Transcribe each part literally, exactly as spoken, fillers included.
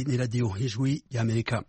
Iyi ni radiyo ijwi y'Amerika.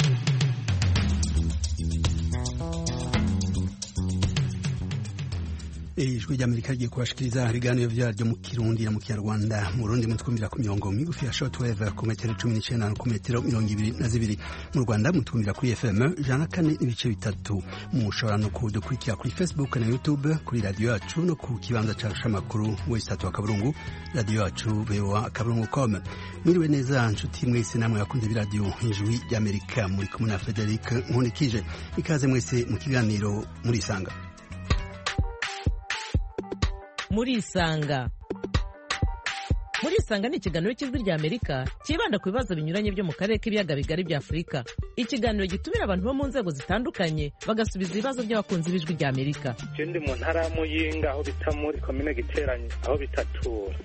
Ijwi ry'Amerika rigiye kubashikiriza ibiganiro vyaryo mu Kirundi na mu Kinyarwanda. Mu Burundi mutwumvira ku mirongo migufi ya shortwave ku metero cumi n'icenda no ku metero mirongo ibiri na zibiri. Mu Rwanda mutwumvira kuri F M ijana na kane n'ibice bitatu. Mushobora no kudukurikira kuri Facebook na YouTube kuri radio yacu no ku kibanza cacu c'amakuru website wa Kaburungu radio yacu v o a kaburungu dot com. Mwiriwe neza nshuti mwese namwe bakunze b'iradiyo ijwi ry'Amerika, muri kumwe na Frederic Nkunikije. Ikaze mwese mu kiganiro muri Isanga. Muri Isanga. Muri Isanga ni ikiganiro cy'ijwi rya Amerika kibanda ku bibazo binyuranye byo mu karere k'ibiyaga bigari bya Afurika. Ikiganiro gitumira abantu bo mu nzego zitandukanye bagasubiza ibibazo by'abakunzi b'ijwi rya Amerika. Ikindi mu ntara ya Muyinga aho bita muri komine Giteranye aho bitatura.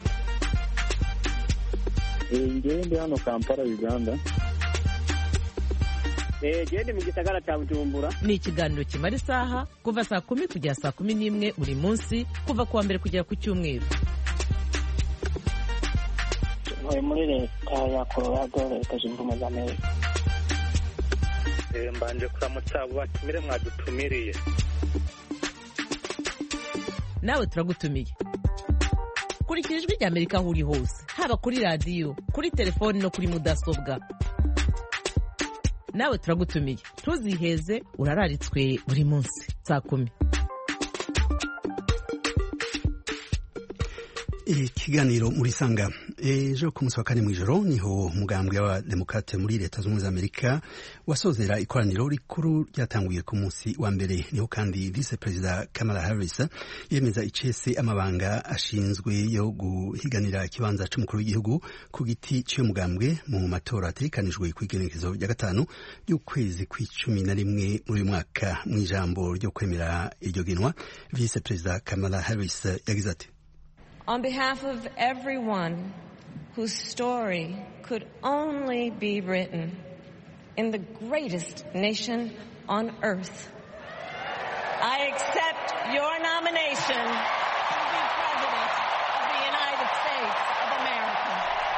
Ngende hano Kampala Uganda. Gende mu gisagara cya Bujumbura. Ni ikiganiro kimara isaha kuva saa kumi kugera saa kumi n'imwe buri munsi kuva kuwa mbere kugera ku cyumweru. Ntuye muri leta ya Colorado, leta zunze ubumwe za Amerika. Mbanje kuramutsa abo batumire mwadutumiriye. Nawe turagutumiye. Kurikira ijwi rya Amerika aho uri hose, haba kuri radio, kuri telefoni no kuri mudasobwa. Nawe turagutumiye, ntuziheze, urararitswe buri munsi saa kumi. Ikiganiro muri Isanga. Ejo ku munsi wa kane mw'ijoro niho umugambwe w'abademokrate muri leta zunze ubumwe za Amerika wasozera ikoraniro rikuru ryatanguye ku munsi wa mbere. Niho kandi vice perezida Kamala Harris yemeza icese amabanga ashinzwe yo guhiganira ikibanza c'umukuru w'igihugu ku giti cy'uyo mugambwe mu matora ategekanijwe kw'igenekerezo rya gatanu y'ukwezi kw'icumi na rimwe muri uyu mwaka. Mw'ijambo ryo kwemera iryo genwa, vice perezida Kamala Harris yagize ati: On behalf of everyone whose story could only be written in the greatest nation on earth, I accept your nomination to be President of the United States of America.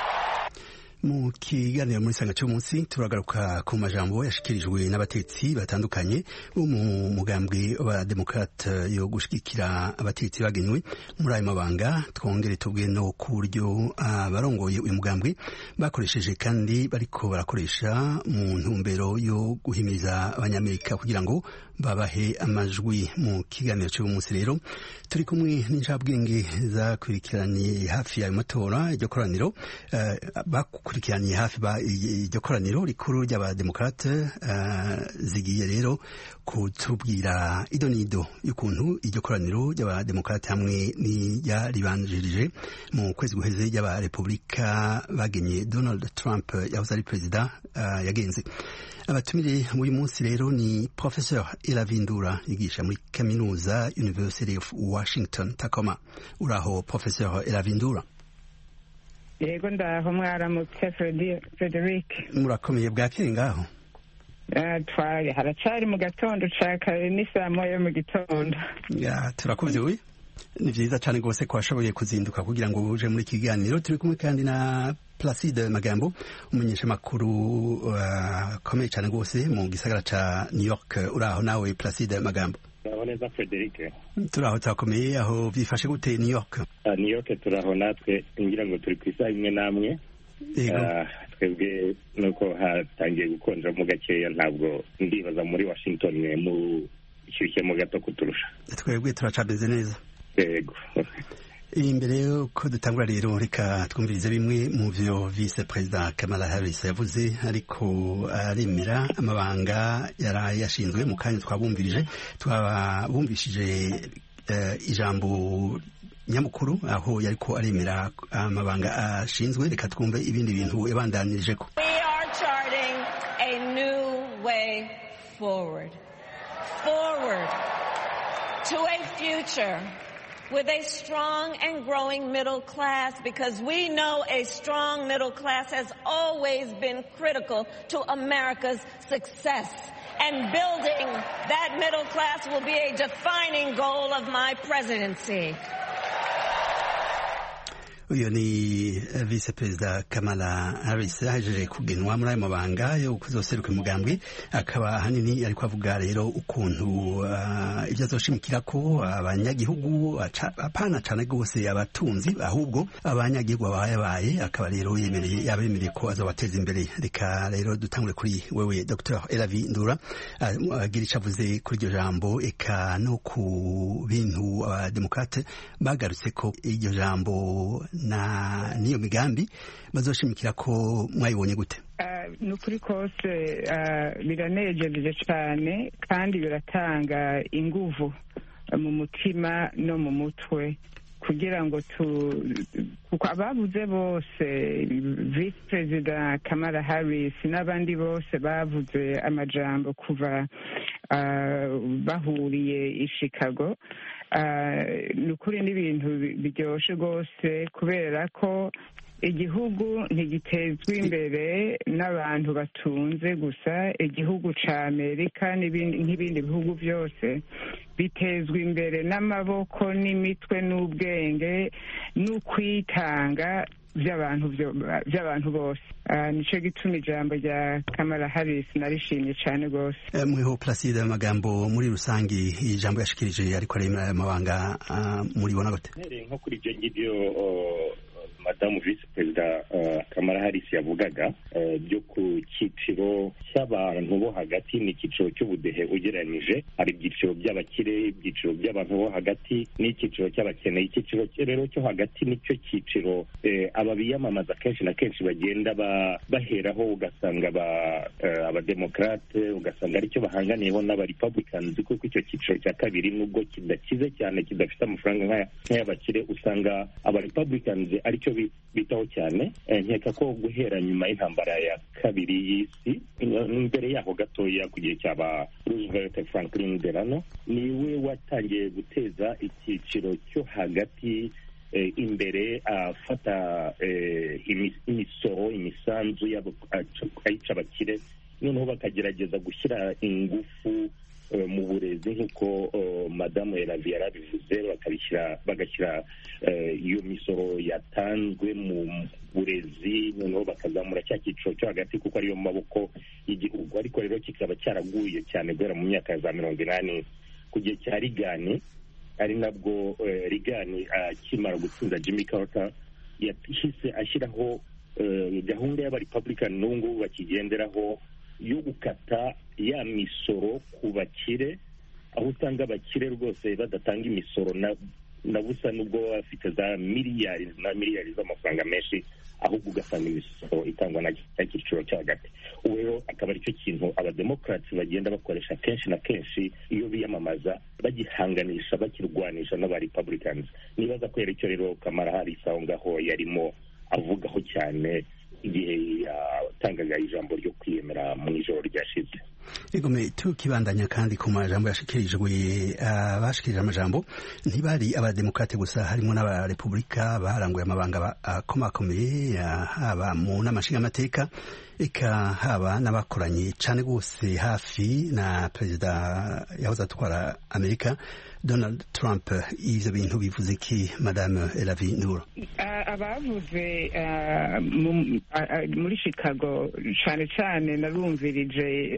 Mu kiganiro muri Isanga cy'umunsi turagaruka ku majambo yashikirijwe n'abatetsi batandukanye bo mu mugambwe wa Democrate yo gushigikira abatetsi bagenywe muri ayo mabanga. Twongere tubwe no ku buryo abarongoye uyu mugambwe bakoresheje kandi bariko barakoresha mu ntumbero yo guhimiriza abanyamerika kugira ngo babahe amajwi. Mu kiganiro cy'umunsi rero turi kumwe n'injabwenge zakurikiranye hafi y'ayo matora, iryo koraniro uh, bakurikiranye hafi ba iryo koraniro rikuru ry'abademokrate. Uh, zigiye rero kutubwira idonido y'ukuntu iryo koraniro ry'abademokrate hamwe n'iyaribanjirije mu kwezi guheze ry'abarepublika bagenye Donald Trump yahoze ari perezida uh, yagenze. Abatumire muri munsi rero ni Professor Elavindura yigisha muri kaminuza University of Washington Tacoma. Uraho Professor Elavindura? Yego ndaho, mwaramutse Frederic. Murakomeye bwakeye ngaho? Uh, twari haracari mu gatondo ca kare ni saa moya mu gitondo. Ya turakuvyuye. Ni vyiza cyane rwose ko washoboye kuzinduka kugira ngo uje muri kiganiro. Turi kumwe kandi na Placide Magambo, umunyesha makuru akomeye uh, cyane rwose mu gisagara ca New York. Uraho nawe Placide Magambo? Uraho neza Frederic. Turaho turakomeye. Aho byifashe gute New York? Uh, New York turaho natwe, ngira ngo turi kwisa imwe namwe. Uh, twebwe nuko hatangiye gukonja mu gakeya, ntabwo ndibaza muri Washington mu ishyushye mu gato kuturusha. Twebwe turacabeze neza. Yego. Imbere ko dutangura rero reka twumvirize bimwe mu vyo vice president Kamala Harris yavuze, ariko aremera amabanga yari yashinzwe. Mu kanya twabumvirije twabumvishije uh, ijambo nyamukuru aho yariko aremera amabanga ashinzwe. Reka twumve ibindi bintu yabandanirije ko. We are charting a new way forward. Forward to a future with a strong and growing middle class, because we know a strong middle class has always been critical to America's success. And building that middle class will be a defining goal of my presidency. uyu ni vice perezida Kamala Harris ahejeje kugenwa muri ayo mabanga yo kuzoseruka umugambwe, akaba ahanini ariko avuga rero ukuntu ibyo azoshimikira ko abanyagihugu apana cane gose abatunzi, ahubwo abanyagihugu babaye, akaba rero yemereye yabemereye ko azobateza imbere. Reka rero dutangure kuri wewe Dr Elavi Ndura, agira ico avuze kuri iryo jambo, eka no ku bintu abademokrate bagarutse ko iryo jambo na niyo migambi bazoshimikira ko mwayibonye gute? ni ukuri kose biranejeje cyane kandi biratanga inguvu mu mutima no mu mutwe kugira ngo tu kuko abavuze bose vice perezida Kamala Harris n'abandi bose bavuze amajambo kuva bahuriye i Chicago, ni ukuri n'ibintu biryoshye rwose kubera ko igihugu ntigitezwa imbere n'abantu batunze gusa. Igihugu ca Amerika n'ibindi bihugu byose bitezwa imbere n'amaboko n'imitwe n'ubwenge n'ukwitanga by'abantu by'abantu bose. Nico gituma ijambo rya Kamala Harris narishimye cyane rwose. Mweho Placide, amagambo muri rusangi ijambo yashikirije ariko aremera amabanga muribona gute? Nko kuri ibyo ngibyo Madamu Vice Perezida uh, Kamala Harris yavugaga uh, byo ku cyiciro cy'abantu bo hagati n'icyiciro cy'ubudehe ugereranije, hari ibyiciro by'abakire, ibyiciro by'abantu bo hagati n'icyiciro cy'abakeneye. Icyiciro rero cyo hagati nicyo cyiciro eh, ababiyamamaza kenshi na kenshi bagenda baheraho, ugasanga uh, abademokrate ugasanga aricyo bahanganiyeho n'abarepublicans, kuko icyo cyiciro cya kabiri nubwo kidakize cyane kidafite amafaranga nk'ay'abakire, usanga abarepublicans aricyo bitaho cyane. Nkeka ko guhera nyuma y'intambara ya kabiri y'isi, imbere yaho gatoya ku gihe cyaba Roosevelt Franklin Delano, niwe watangiye guteza icyiciro cyo hagati eh, imbere afata eh, imisoro imisanzu ayica abakire, noneho bakagerageza gushyira ingufu Uh, mu burezi nk'uko uh, Madamu Elavi yarabivuze, bakabishyira bagashyira iyo uh, misoro yatanzwe mu burezi, noneho bakazamura cya cyiciro cyo hagati kuko ariyo mu maboko y'igihugu. Ariko rero kikaba cyaraguye cyane guhera mu myaka ya za mirongo inani ku gihe cya Reagan, ari nabwo uh, Reagan akimara uh, gutsinda Jimmy Carter yahise ashyiraho uh, gahunda y'abarepublican n'ubu bakigenderaho yo gukata ya misoro ku bakire, aho usanga abakire rwose badatanga imisoro na, na busa nubwo bafite za miliyari na miliyari z'amafaranga menshi, ahubwo ugasanga imisoro itangwa na cya cyiciro cyo hagati. Ubu rero akaba aricyo kintu abademokrats bagenda bakoresha kenshi na kenshi iyo biyamamaza, bagihanganisha bakirwanisha n'abarepublicans. Nibaza ko icyo rero Kamala Harris aho ngaho yarimo avugaho cyane igihe yatangaga ijambo ryo kwiyemera mu ijoro ryashize. Egome tukibandanya kandi ku majambo yashikirijwe, abashikirije amajambo ntibari abademokrate gusa, harimo n'abarepublika baranguye amabanga akomakomeye, haba mu n'amashinga amateka, eka haba n'abakoranye cyane gose hafi na perezida yahoze atwara Amerika Donald Trump. Ivyo bintu bivuze ki Madame Elavi Ndura? Abavuze muri Chicago cyane cyane narumvirije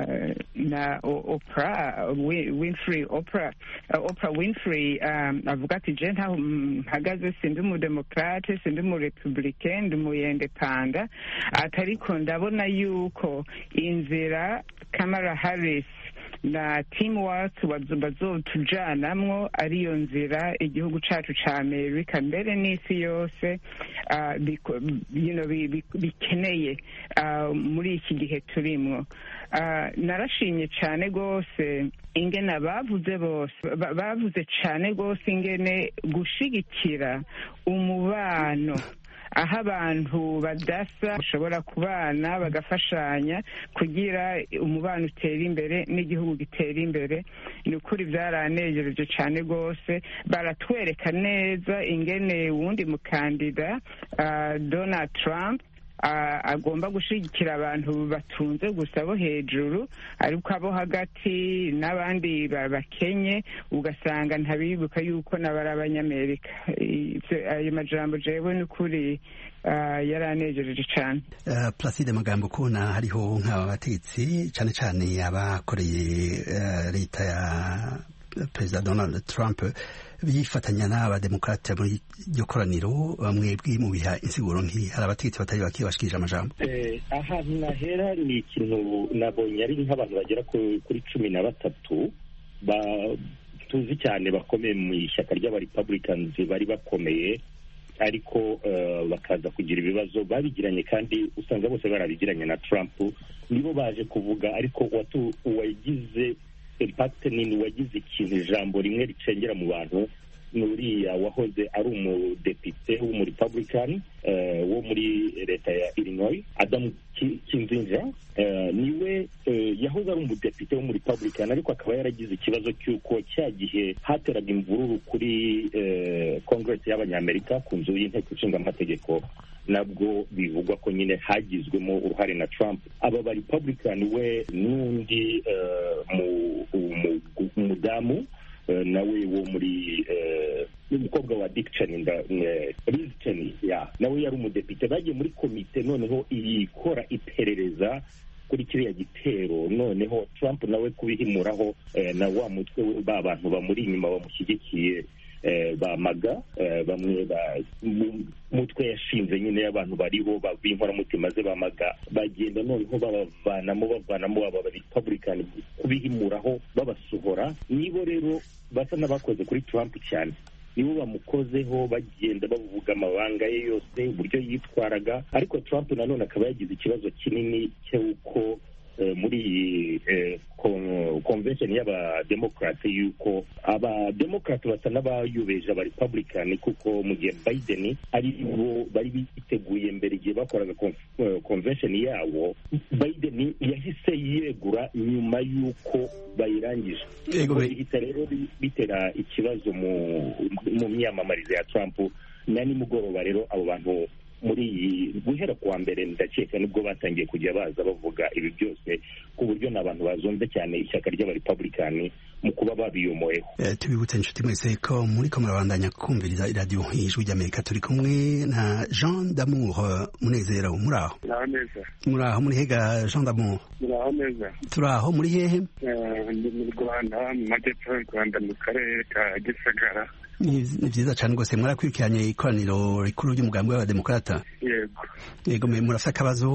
na Oprah Winfrey Oprah Oprah Winfrey avuga ati je ntaho mpagaze, sindi umudemokrate, sindi umurepublicain, ndi umuyendepanda, atariko ndabona yuko inzira Kamala Harris na teamwork bazotujanamwo ariyo nzira igihugu cacu ca Amerika mbere n'isi yose bikeneye muri iki gihe turimwo. Narashimye cyane rwose ingene bavuze bose bavuze cyane rwose ingene gushigikira umubano, aho abantu badasa bashobora kubana bagafashanya kugira umubano utera imbere n'igihugu gitera imbere. Ni ukuri byaranejereje cyane rwose, baratwereka neza ingene wundi mukandida uh, Donald Trump agomba gushigikira abantu batunze gusa bo hejuru, ariko abo hagati n'abandi bakenye ugasanga ntabibuka yuko nabari abanyamerika. Ayo majambo jewe n'ukuri yaranejeje cyane. Placide Magambo, kubona hariho nk'aba bategetsi cyane cyane abakoreye leta ya Perezida Donald Trump bifatanya n'abademokrate muri iryo koraniro, bamwe mu biha insiguro nk'iyi, hari abategetsi batari bake bashikirije amajambo. Ahantu nahera ni ikintu nabonye ari nk'abantu bagera kuri cumi na batatu tuzi cyane bakomeye mu ishyaka ry'abarepublicans bari bakomeye, ariko bakaza kugira ibibazo babigiranye, kandi usanga bose barabigiranye na Trump, nibo baje kuvuga. Ariko uwagize impact nini, wagize ikintu ijambo rimwe ricengera mu bantu, nuriya wahoze ari umudepite w'umurepublican wo muri leta ya Illinois, Adam Kinzinger. Niwe yahoze ari umudepite w'umurepublican, ariko akaba yaragize ikibazo cy'uko cya gihe hateraga imvururu kuri Congress y'abanyamerika ku nzu y'inteko ishinga amategeko, nabwo bivugwa ko nyine hagizwemo uruhare na Trump. Aba ba Republican we n'undi umudamu nawe wo muri n'umukobwa wa Dick Cheney, Liz Cheney, nawe yari umudepite, bagiye muri komite noneho ikora iperereza kuri kiriya gitero. Noneho Trump nawe kubihimuraho na wa mutwe ba bantu bamuri inyuma bamushyigikiye bamaga, bamwe mutwe yashinze nyine y'abantu bariho b'inkoramutima ze bamaga, bagenda noneho babavanamo bavanamo aba Republican kubihimuraho babasohora. Nibo rero basa n'abakoze kuri Trump cyane, nibo bamukozeho, bagenda bavuga amabanga ye yose, uburyo yitwaraga. Ariko Trump nanone akaba yagize ikibazo kinini cy'uko muri convention y'abademokrate yuko abademokrate basa n'abayubeje abarepublican, kuko mu gihe Biden ari bo bari biteguye mbere igihe bakoraga convention yabo, Biden yahise yegura nyuma y'uko bayirangije. Bihita rero bitera ikibazo mu myamamarize ya Trump. Na nimugoroba rero abo bantu muri guhera kuwa mbere ndakeka nibwo batangiye kujya baza bavuga ibi byose, ku buryo n'abantu bazumve cyane ishyaka ry'abarepublican mu kuba babiyomoyeho. Tubibutse inshuti mwese ko muri ko murabandanya kumviriza iradiyo y'ijwi ry'Amerika. Turi kumwe na Jean d'Amour Munezero. Muraho? Muraho muri hega Jean d'Amour? Muraho neza. Turaho muri hehe? Ndi mu Rwanda, mu majyepfo y'u Rwanda, mu karere ka Gisagara. Ni byiza cyane rwose. Mwarakurikiranye ikoraniro rikuru ry'umugambi w'abademokrata? Yego. Yego, murafite akabazo,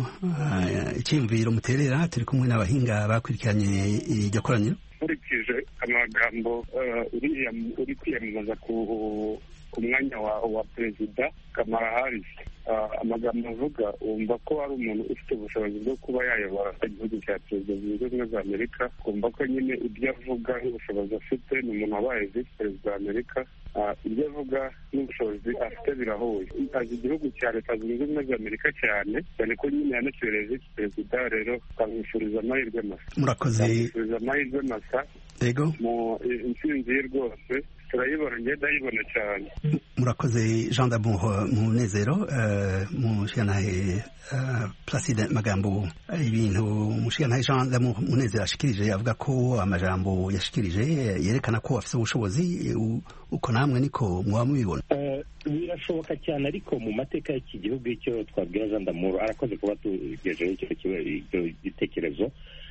icyiyumviro muterera? Turi kumwe n'abahinga bakurikiranye iryo koraniro. Nkurikije amagambo uriya uri kwiyamamaza ku mwanya wa perezida Kamala Harris, amagambo avuga wumva ko ari umuntu ufite ubushobozi bwo kuba yayobora igihugu cya Perezida zunze ubumwe za Amerika. Kumva ko nyine ibyo avuga n'ubushobozi afite, ni umuntu wabaye visi perezida wa Amerika, ibyo avuga n'ubushobozi afite birahuye. Azi igihugu cya Leta zunze ubumwe za Amerika cyane cyane ko nyine yanakibereye visi perezida. Rero twamwifuriza amahirwe masa. Murakoze. Twamwifuriza amahirwe masa. Yego. Mu intsinzi ye rwose turayibona, ngenda ndayibona cyane. Murakoze Jean d'Amour Munezero. Mushikanahe Placide Magambo, ibintu mushikanahe Jean d'Amour Munezero ashikirije avuga ko amajambo yashikirije yerekana ko afite ubushobozi, uko namwe niko muba mubibona? Birashoboka cyane, ariko mu mateka y'iki gihugu icyo twabwira Jean d'Amour, arakoze kuba tugejeho icyo gitekerezo.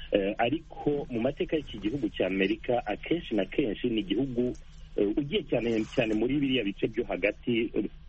Ariko mu mateka y'iki gihugu cya Amerika akenshi na kenshi ni igihugu ugiye cyane cyane muri biriya bice byo hagati,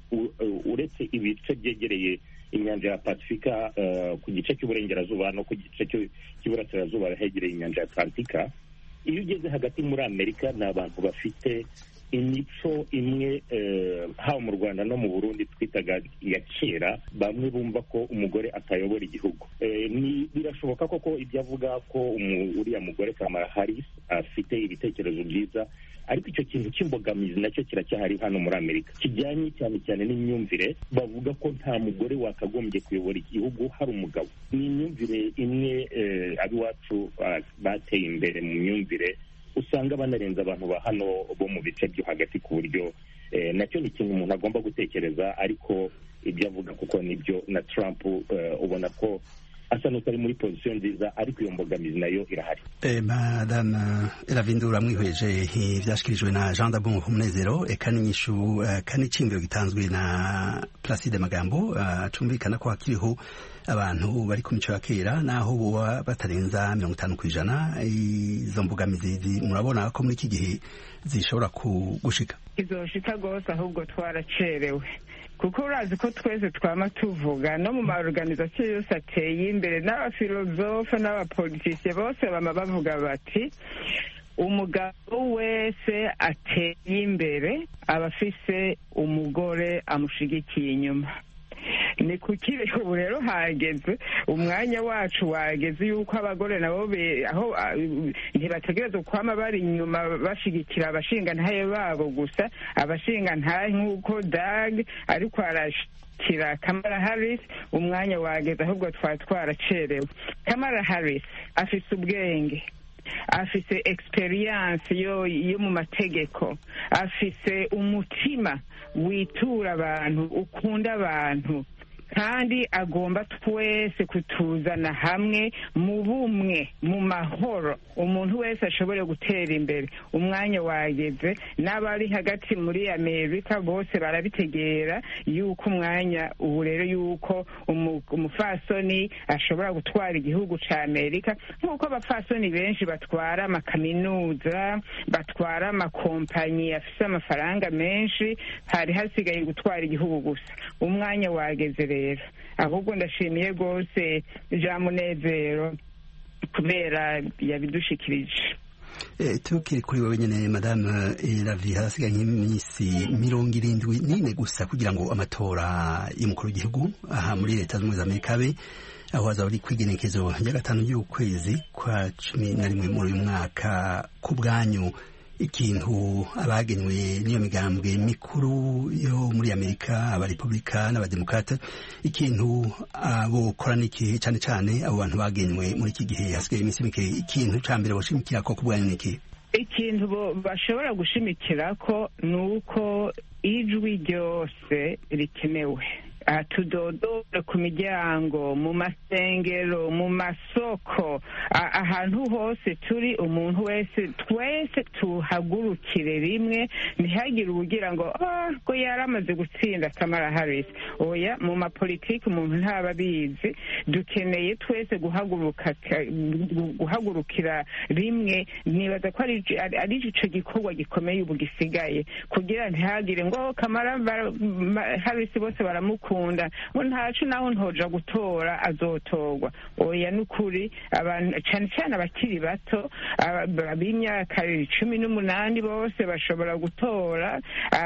uretse ibice byegereye inyanja ya Pasifika, ku gice cy'uburengerazuba no ku gice cy'iburasirazuba hegereye inyanja ya Atlantika. Iyo ugeze hagati muri Amerika ni abantu bafite imico imwe, haba mu Rwanda no mu Burundi twitaga iya kera. Bamwe bumva ko umugore atayobora igihugu. Birashoboka koko ibyo avuga ko uriya mugore Kamala Harris afite ibitekerezo byiza, ariko icyo kintu cy'imbogamizi nacyo kiracyahari hano muri Amerika, kijyanye cyane cyane n'imyumvire. Bavuga ko nta mugore wakagombye kuyobora igihugu, hari umugabo. Ni imyumvire imwe abiwacu bateye imbere mu myumvire, usanga banarenza abantu ba hano bo mu bice byo hagati, ku buryo nacyo ni ikintu umuntu agomba gutekereza. Ariko ibyo avuga kuko nibyo na Trump ubona ko asa n'utari muri position nziza ariko iyo mbogamizi nayo irahari. Eh, Madame Elavindura mwihweje ivyashikirijwe na Jean Dabon Umunezero eka n'inyishu uh, kandi iciyumviro gitanzwe na Placide Magambo acumvikana uh, ko hakiriho abantu bari ku mico ya kera naho boba batarenza mirongo itanu kw'ijana. Izo mbogamizi murabona ko muri iki gihe zishobora gushika? Izoshika gose, ahubwo twaracerewe kuko urazi ko twese twama tuvuga no mu maorganisation yose ateye imbere n'abafilozofe n'abapolitisiye bose bama bavuga bati umugabo wese ateye imbere aba afise umugore amushigikiye inyuma. Ni kuki ubu rero hageze umwanya wacu wageze yuko abagore nabo aho ntibategereza kwama bari inyuma bashigikira abashinga ntaye babo gusa, abashinga ntaye nk'uko Dag ariko arashikira Kamala Harris. Umwanya wageze, ahubwo twari twaracerewe. Kamala Harris afise ubwenge, afise experience yo yo mu mategeko, afise umutima witura abantu, ukunda abantu, kandi agomba twese kutuzana hamwe mu bumwe, mu mahoro, umuntu wese ashobore gutera imbere. Umwanya wageze, n'abari hagati muri Amerika bose barabitegera yuko umwanya ubu rero yuko umufasoni ashobora gutwara igihugu ca Amerika nk'uko abafasoni benshi batwara amakaminuza, batwara amakompanyi afise amafaranga menshi. Hari hasigaye gutwara igihugu gusa. Umwanya wageze rero, ahubwo ndashimiye rwose Jean Munezero kubera yabidushikirije. Eh, tukiri kuri wewe nyene Madame Elavi, harasigaye nk'iminsi mirongo irindwi n'ine gusa kugira ngo amatora y'umukuru w'igihugu aha muri Leta Zunze Ubumwe za Amerika abe, aho hazaba ari kwigenekezo rya gatanu y'ukwezi kwa cumi na rimwe muri uyu mwaka. Ku bwanyu ikintu abagenywe n'iyo migambwe mikuru yo muri Amerika, abarepublika n'abademokrate, ikintu abokora niki cyane cyane abo bantu bagenywe muri iki gihe hasigaye iminsi mike, ikintu ca mbere boshimikira ko ku bwanyu niki? Ikintu bashobora gushimikira ko nuko ijwi ryose rikenewe. Tudodore ku miryango, mu masengero, mu masoko, ahantu hose turi, umuntu wese, twese tuhagurukire rimwe. Ntihagire ubugira ngo ah ko yaramaze gutsinda Kamala Harris. Oya, mu mapolitiki umuntu ntaba abizi. Dukeneye twese guhaguruka guhagurukira rimwe. Nibaza ko ari ari ico gikorwa gikomeye ubu gisigaye, kugira ntihagire ngo Kamala Harris bose baramuku kunda ngo ntacu naho ntoja gutora azotorwa. Oya, nukuri abantu cyane cyane abakiri bato b'imyaka cumi n'umunani bose bashobora gutora,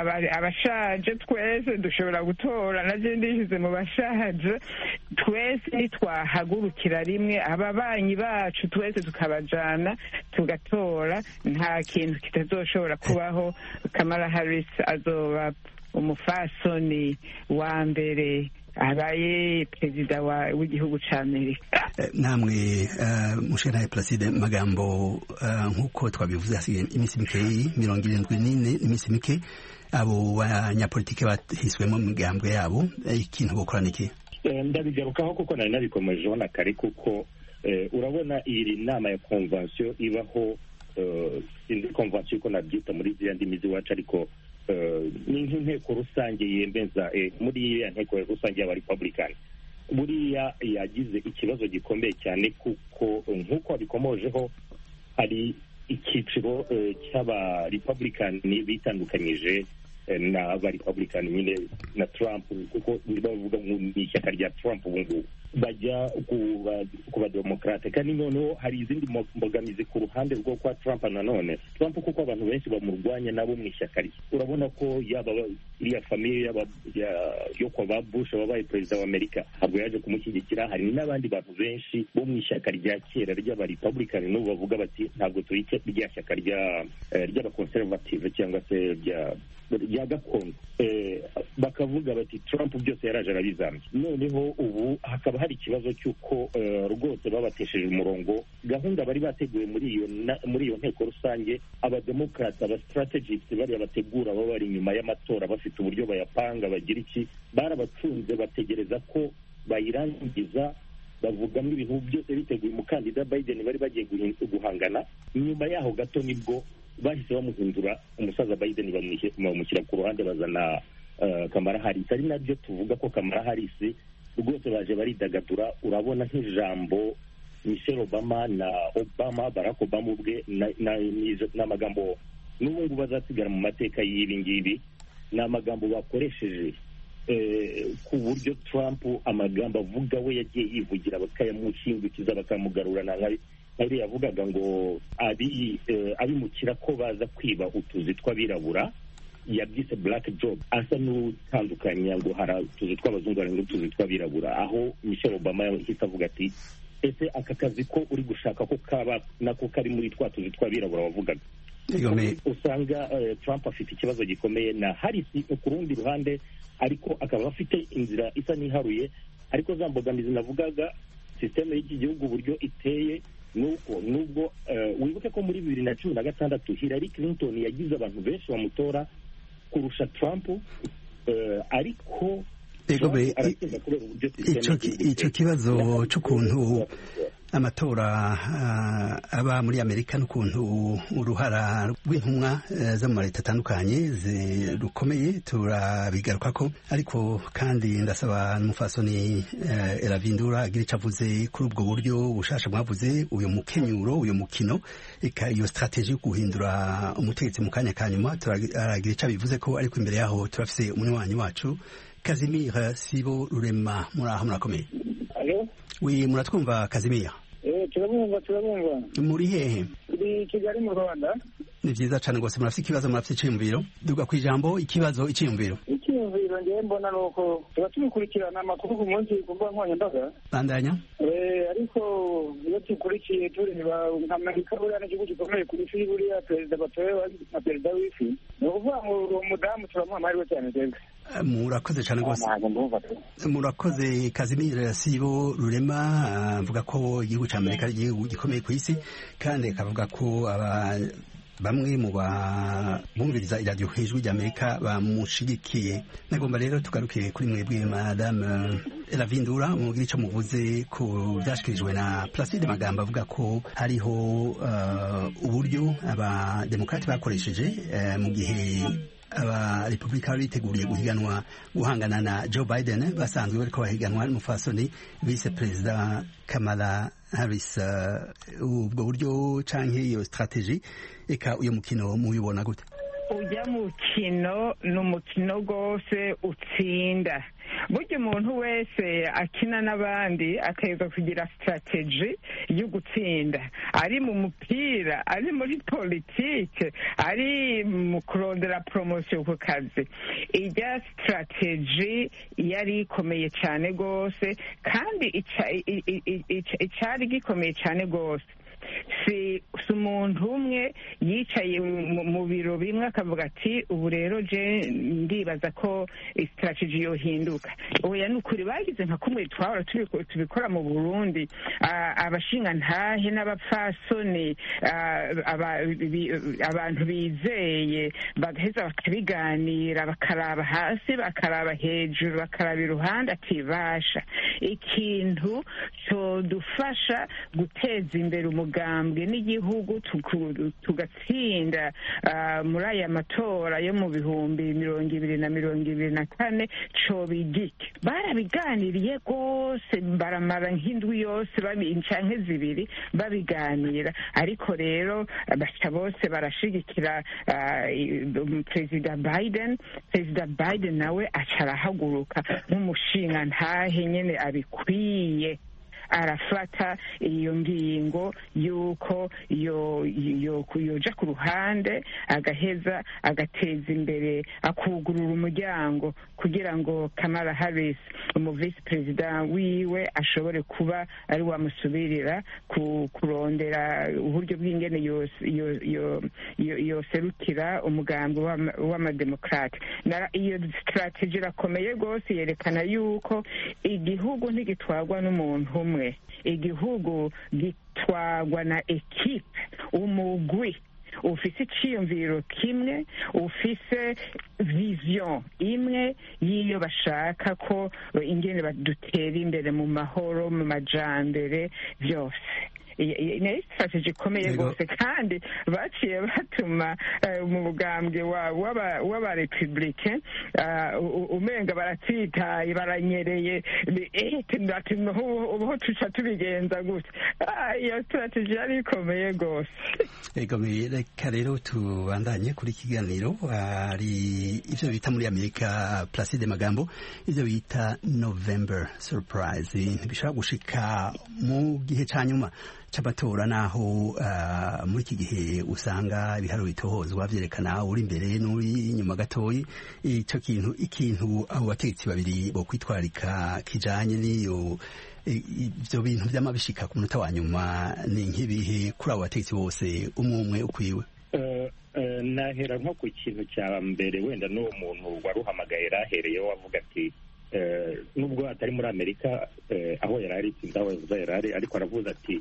abashaje twese dushobora gutora, naje ndishize mu bashaje. Twese nitwahagurukira rimwe, ababanyi bacu twese tukabajana tugatora, nta kintu kitazoshobora kubaho. Kamala Harris azoba umufasoni wa mbere abaye perezida w'igihugu ca Amerika. Namwe mushana Placide Magambo, nk'uko twabivuze hasigaye iminsi mike, mirongo irindwi n'ine iminsi mike, abo banyapolitike bahiswemo mu migambwe yabo, ikintu bokora niki? Ndabigarukaho kuko nari nabikomejeho na kare, kuko urabona iyi nama ya convention ibaho, indi convention ko nabyita muri ziriya ndimi z'iwacu, ariko ni nk'inteko rusange yemeza muri iriya nteko rusange y'aba Republican. Buriya yagize ikibazo gikomeye cyane, kuko nk'uko abikomojeho hari icyiciro cy'aba Republican bitandukanyije n'aba Republican nyine na Trump, kuko bavuga ngo ni ishyaka rya Trump ubu ngubu bajya ku bademokrate, kandi noneho hari izindi mbogamizi ku ruhande rwo kwa Trump. Nanone Trump kuko abantu benshi bamurwanya nabo mu ishyaka rye, urabona ko yaba iriya famiye yo kwa ba Bush wabaye perezida wa Amerika ntabwo yaje kumushyigikira. Hari n'abandi bantu benshi bo mu ishyaka rya kera ry'aba Republican n'ubu bavuga bati ntabwo turi rya shyaka ry'aba conservative cyangwa se rya rya gakondo, bakavuga bati Trump byose yaraje arabizambye. Noneho ubu hakaba hakaba hari ikibazo cy'uko rwose babatesheje umurongo gahunda bari bateguye muri iyo muri iyo nteko rusange. Abademokarate aba strategists bariya bategura baba bari inyuma y'amatora bafite uburyo bayapanga bagira iki, barabacunze bategereza ko bayirangiza, bavugamo ibintu byose biteguye umukandida Biden bari bagiye guhangana. Nyuma yaho gato nibwo bahise bamuhindura umusaza Biden bamushyira ku ruhande bazana Kamala Harris. Ari nabyo tuvuga ko Kamala Harris rwose baje baridagadura. Urabona nk'ijambo Michelle Obama na Obama Barack Obama ubwe n'amagambo n'ubu ngubu bazasigara mu mateka y'ibi ngibi, ni amagambo bakoresheje ku buryo Trump amagambo avuga we yagiye yivugira bakayamushingikiza bakamugarura nk'ari yavugaga ngo abimukira ko baza kwiba utuzi tw'abirabura, yabyise black job, asa n'utandukanya ngo hari utuzi tw'abazungu hari n'utuzi tw'abirabura, aho Michelle Obama yahise avuga ati ese aka kazi ko uri gushaka ko kaba nako kari muri twa tuzi tw'abirabura wavugaga. Usanga Trump afite ikibazo gikomeye na Harris ku rundi ruhande, ariko akaba afite inzira isa n'iharuye. Ariko za mbogamizi navugaga sisiteme y'iki gihugu uburyo iteye nuko nubwo wibuke ko muri bibiri na cumi na gatandatu Hillary Clinton yagize abantu benshi bamutora kurusha Trump, ariko icyo kibazo cy'ukuntu amatora aba muri Amerika n'ukuntu uruhara rw'intumwa zo mu leta atandukanye rukomeye turabigaruka ko, ariko kandi ndasaba n'umufasoni Eravindura agira icyo avuze kuri ubwo buryo bushasha mwavuze, uyu mukenyuro, uyu mukino, iyo strategie yo guhindura umutegetsi mu kanya ka nyuma, turagira icyo abivuze ko. Ariko imbere yaho turafise umunywanyi wacu Kazimira Sibo Rurema. muri aho murakomeye? Oui, muratwumva Kazimira? Eh, turabumva turabumva. Muri hehe? Ndi Kigali mu Rwanda. Ni byiza cyane rwose. Murafite ikibazo, murafite icyiyumviro? Duga ku ijambo ikibazo icyiyumviro. Icyiyumviro ngiye mbona nuko tuba tumukurikirana amakuru ku munsi ku mbuga nkoranyambaga. Bandanya? Eh, ariko iyo tukurikiye tureba Amerika buriya n'igihugu gikomeye ku isi, buriya perezida batowe na perezida w'isi, ni ukuvuga ngo uwo mudamu turamuha amahirwe cyane twebwe. Murakoze cyane rwose. Murakoze Kazimira Sibo Rurema avuga ko igihugu cya Amerika ari igihugu gikomeye ku isi, kandi akavuga ko aba bamwe mu bumviriza iradiyo hejuru ry'Amerika bamushigikiye. Nagomba rero tugaruke kuri mwebwe Madame Eravindura, mubwire icyo muvuze ku byashyikirijwe na Placide Magambo avuga ko hariho uburyo abademokrati bakoresheje mu gihe aba Republika bari biteguriye guhiganwa guhangana na Joe Biden, basanzwe bariko bahiganwa n'umufasoni vice perezida Kamala Harris. Ubwo buryo canke iyo strategie, eka uyo mukino mubibona gute? Ujya mukino ni umukino rwose utsinda. Burya umuntu wese akina n'abandi akayeza kugira strategy yo gutsinda, ari mu mupira, ari muri politike, ari mu kurondera promotion ku kazi. Ijya strategy yari ikomeye cyane rwose, kandi icyari gikomeye cyane rwose si umuntu umwe yicaye mu biro bimwe akavuga ati ubu rero je ndibaza ko strategy yohinduka. Oya, nukuri bagize nka kumwe twahora tubikora mu Burundi, abashinga ntahe n'abapfasoni, abantu bizeye bagaheza bakabiganira, bakaraba hasi bakaraba hejuru bakaraba iruhande, ati basha ikintu cyodufasha guteza imbere umugambwe n'igihugu tugatsinda muri aya matora yo mu bihumbi mirongo ibiri na mirongo ibiri na kane cobigike. Barabiganiriye rwose, baramara nk'indwi yose canke zibiri babiganira, ariko rero baca bose barashigikira perezida Biden. Perezida Biden nawe aca arahaguruka nk'umushinga ntahe nyene abikwiye, arafata iyo ngingo y'uko yoja ku ruhande agaheza agateza imbere akugurura umuryango kugira ngo Kamala Harris umu vice perezida wiwe ashobore kuba ari wamusubirira kurondera uburyo bw'ingene yoserukira umugambi w'amademokrate. Iyo strategy irakomeye rwose, yerekana yuko igihugu ntigitwarwa n'umuntu umwe, igihugu gitwarwa na ekipe, umugwi ufise iciyumviro kimwe, ufise vision imwe y'iyo bashaka ko ingene badutera imbere mu mahoro, mu majambere byose. ni strategy ikomeye rwose, kandi baciye batuma mu mugambwe w'abarepublike umenga baratsitaye, baranyereye, ubu tuca tubigenza gutya. Iyo strategy yari ikomeye rwose. Reka rero tubandanye kuri kiganiro. Hari ivyo bita muri Amerika, Placide Magambo, ivyo bita November surprise, ntibishobora gushika mu gihe ca nyuma c'amatora, naho uh, muri iki gihe usanga ibiharo bitohozwa vyerekana uri imbere n'uri inyuma gatoyi. Ico kintu ikintu abo bategetsi babiri bo kwitwarika kijanye n'iyo ivyo bintu vyama bishika ku munota wa nyuma, ni nk'ibihe kuri abo bategetsi bose umwe umwe ukwiwe? uh, uh, nahera nko ku kintu cya mbere, wenda n'uwo muntu waruhamagaye rahereyeho wavuga ati uh, nubwo atari muri Amerika, uh, aho yari ari sinzi aho yari ari, ariko aravuze ati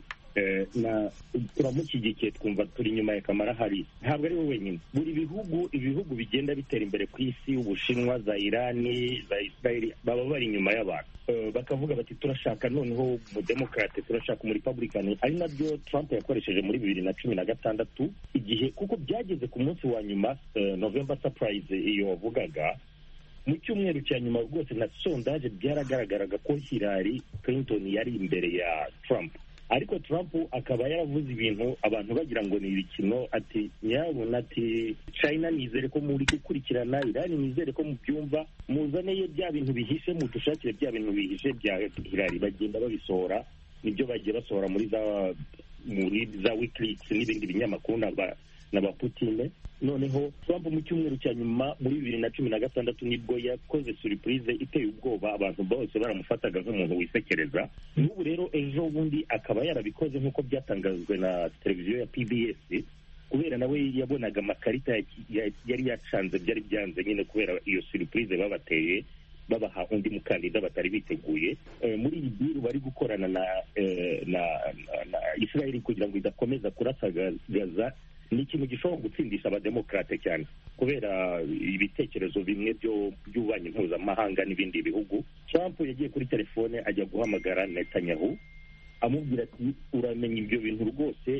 na turamushyigikiye, twumva turi inyuma ya Kamala Harris. Ntabwo ari we wenyine, buri bihugu ibihugu bigenda bitera imbere ku isi, Ubushinwa, za Irani, za Israeli, baba bari inyuma y'abantu, bakavuga bati turashaka noneho umudemokrate, turashaka umurepublicani. Ari nabyo Trump yakoresheje muri bibiri na cumi na gatandatu, igihe kuko byageze ku munsi wa nyuma, November surprise iyo wavugaga, mu cyumweru cya nyuma rwose na sondage byaragaragaraga ko Hillary Clinton yari imbere ya Trump, ariko Trump akaba yaravuze ibintu abantu bagira ngo ni ibikino, ati nyabona, ati China nizere ko muri gukurikirana, Iran nizere ko mubyumva, muzaneye bya bintu bihishe, mudushakire bya bintu bihishe bya Hillary. Bagenda babisohora, nibyo bagiye basohora muri za muri za WikiLeaks n'ibindi binyamakuru na ba Putin. Noneho Trump mu cyumweru cya nyuma muri bibiri na cumi na gatandatu nibwo yakoze surprise iteye ubwoba, abantu bose baramufataga nk'umuntu wisekereza. N'ubu rero ejo bundi akaba yarabikoze nk'uko byatangajwe na televiziyo ya P B S, kubera nawe yabonaga amakarita yari yacanze, byari byanze nyine kubera iyo surprise babateye, babaha undi mukandida batari biteguye. E, muri iyi biru bari gukorana na, e, na, na, na Israeli kugira ngo idakomeza kurasa Gaza, ni ikintu gishobora gutsindisha abademokrate cyane, kubera ibitekerezo bimwe byo by'ububanyi mpuzamahanga n'ibindi bihugu. Trump yagiye kuri telefone ajya guhamagara Netanyahu amubwira ati uramenya ibyo bintu rwose,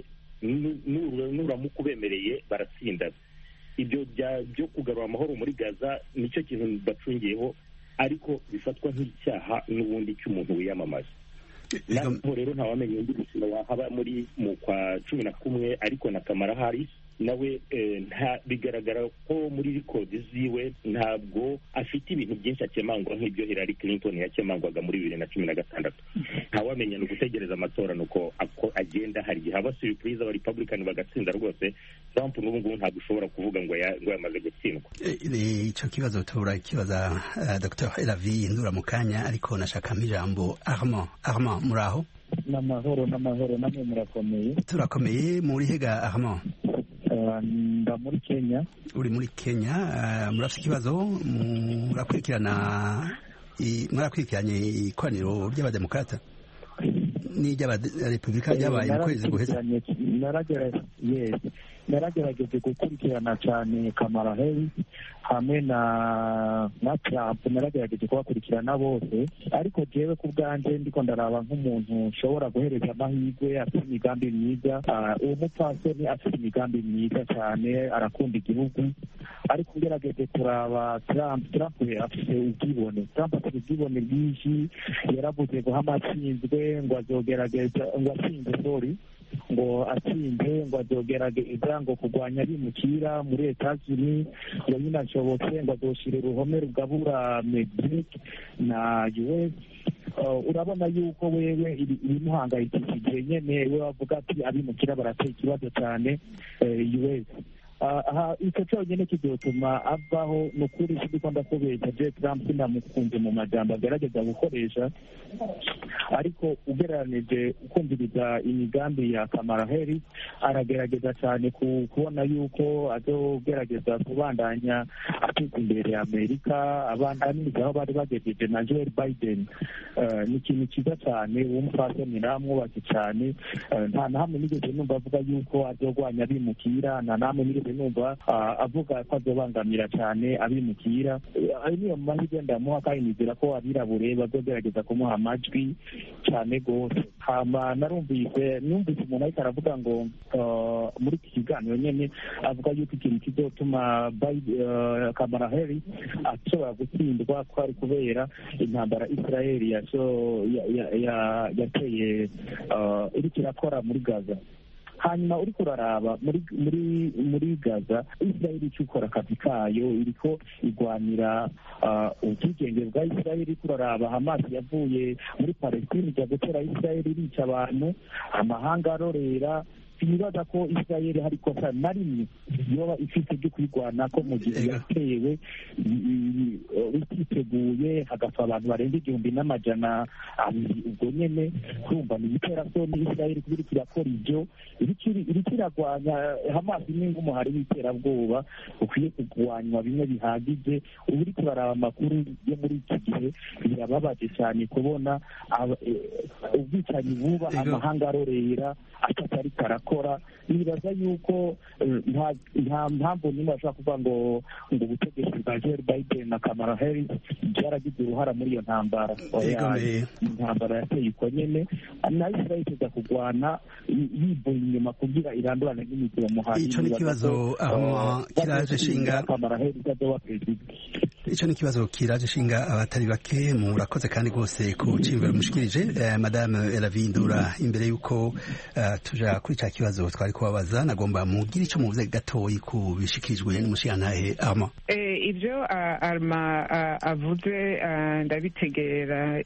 nuramuka ubemereye baratsinda. Ibyo byo kugarura amahoro muri Gaza nicyo kintu bacungiyeho, ariko bifatwa nk'icyaha n'ubundi cy'umuntu wiyamamaza. Naho rero ntawamenye undi mukino wahaba muri mu kwa cumi na kumwe, ariko na Kamala Harris nawe nta bigaragara ko muri record ziwe ntabwo afite ibintu byinshi akemangwa nk'ibyo Hillary Clinton yakemangwaga muri bibiri na cumi na gatandatu. Ntawamenya, ni ugutegereza amatora nuko agenda. Hari igihe haba surprise aba Republican bagatsinda rwose. Trump n'ubu ngubu ntabwo ushobora kuvuga ngo yamaze gutsindwa. Icyo kibazo tubura kibaza Dr Elavi Ndura mu kanya, ariko nashaka ijambo Armand. Armand, muraho? N'amahoro n'amahoro, namwe murakomeye? Turakomeye. Muri hega Armand? Nda muri Kenya. Uri muri Kenya. Murafite ikibazo, murakurikirana murakurikiranye ikoraniro ry'abademokrata n'iry'abarepublika ryabaye mu kwezi guheze? Naragerageje gukurikirana cyane Kamala Harris hamwe na na Trump, naragerageje kubakurikirana bose, ariko jewe ku bwanjye ndiko ndaraba nk'umuntu ushobora guhereza amahirwe, afite imigambi myiza. Uwo mupfasoni afite imigambi myiza cyane, arakunda igihugu, ariko ugerageje kuraba Trump, Trump afite ubwibone, Trump afite ubwibone bwinshi. Yaravuze ngo hamatsinzwe ngo azogerageza ngo atsinze sorry ngo atsinze ngo azogerageza ngo kurwanya abimukira muri Etats-Unis ngo nyine ashobotse ngo azoshire uruhome rugabura Mexique na U S. urabona yuko wewe ibimuhangayikishije nyene we bavuga ati abimukira barateye ikibazo cyane U S. aha icyo cyonyine kizotuma avaho ni ukuri siko ndakubeshya je Trump sinamukunze mu majambo agerageza gukoresha, ariko ugereranije ukumviriza imigambi ya Kamala Harris aragerageza cyane kubona yuko azogerageza kubandanya ateza imbere Amerika abandaniza aho bari bagejeje na Joe Biden. ni ikintu cyiza cyane wumfasoni namwubake cyane, nta na hamwe nigeze numva avuga yuko azogwanya abimukira, nta namwe nigeze numva avuga ko azobangamira cyane abimukira. niyo mahirwe ndamuha kandi nizera ko abirabure bazogerageza kumuha amajwi cyane rwose. hama narumvise numvise umuntu ariko aravuga ngo muri iki kiganiro nyene avuga yuko ikintu kizotuma Kamala Harris ashobora gutsindwa ko ari kubera intambara Israel yateye iriko irakora muri Gaza. hanyuma uriko uraraba muri muri muri Gaza Israel icyo ikora akazi kayo iriko igwanira ubwigenge bwa Israel. iriko uraraba Hamas yavuye muri Palestine ijya gutera Israel irica abantu, amahanga arorera. sinibaza ko Israel hari kosa na rimwe yoba ifite ryo kwigwana ko mu gihe yatewe bititeguye hagapfa abantu barenga igihumbi n'amajana abiri. ubwo nyene kumva ni iterasoni Israel kubiri kirakora ibyo iriko iragwanya Hamas n'ingumuhari w'iterabwoba ukwiye kugwanywa bimwe bihagije. ubu uriko baraba amakuru yo muri iki gihe birababaje cyane kubona ubwicanyi buba amahanga arorera atatari karakora. nibaza yuko nta mpamvu nimwe bashobora kuvuga ngo ngo ubutegetsi bwa Joe Biden na Kamala Harris byaragize uruhara muri iyo ntambara. intambara yateye uko nyene na Israel iza kugwana yivuye inyuma kugira irandurane n'imigiro muhari. ico ni kibazo aho kiraje shinga Kamala Harris azoba president. ico ni kibazo kiraje shinga abatari bake. murakoze kandi rwose ku cimvero mushikirije eh, madame Elavindura. imbere yuko uh, tuja kuri ca kibazo twari kubabaza nagomba mugira ico muvuze gatoyi ku bishikirijwe n'umushiyantahe Arma. eh, ivyo uh, Arma uh, avuze uh, ndabitegera.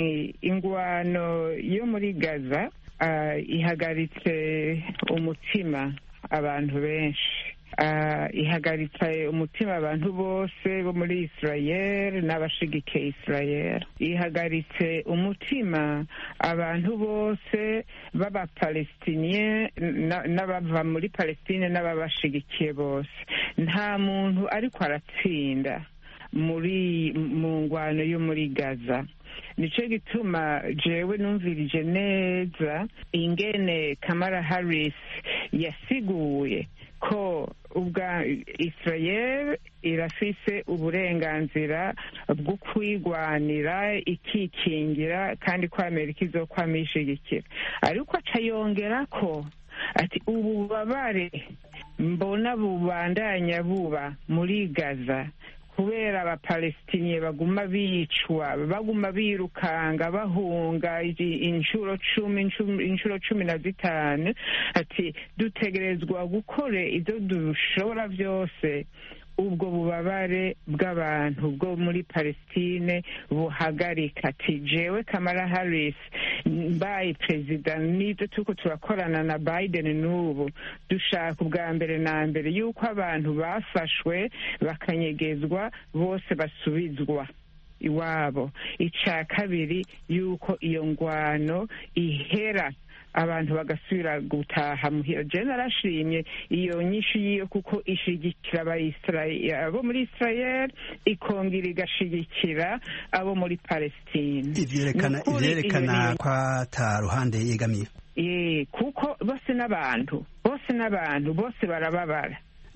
ingwano yo muri Gaza uh, ihagaritse umutima abantu benshi. Uh, ihagaritse umutima abantu bose bo muri Israel n'abashigikiye Israel. ihagaritse umutima abantu bose b'abapalestinien n'abava muri Palestine n'ababashigikiye bose. nta muntu ariko aratsinda muri mu ngwano yo muri Gaza. nico gituma jewe numvirije neza ingene Kamala Harris yasiguye ko ubwa Israel irafise uburenganzira bwo kwigwanira ikikingira kandi ko Amerika izokwamishigikira. ariko acayongera ko ati ububabare mbona bubandanya buba muri Gaza kubera abapalestiniye baguma bicwa baguma birukanga bahunga inshuro cumi inshuro cumi na zitanu. ati dutegerezwa gukore ibyo dushobora byose ubwo bubabare bw'abantu bwo muri Palestine buhagarika. ati jewe Kamala Harris mbaye perezida n'ibyo tuko turakorana na Biden n'ubu dushaka ubwa mbere na mbere yuko abantu bafashwe bakanyegezwa bose basubizwa iwabo. ica kabiri yuko iyo ngwano ihera abantu bagasubira gutaha muhira. je narashimye iyo nyinshi yiyo kuko ishigikira abo muri Israel ikongera igashigikira abo muri Palestine. ivyerekana ivyerekana ko ata ruhande yegamiye. eh kuko bose n'abantu bose n'abantu bose barababara.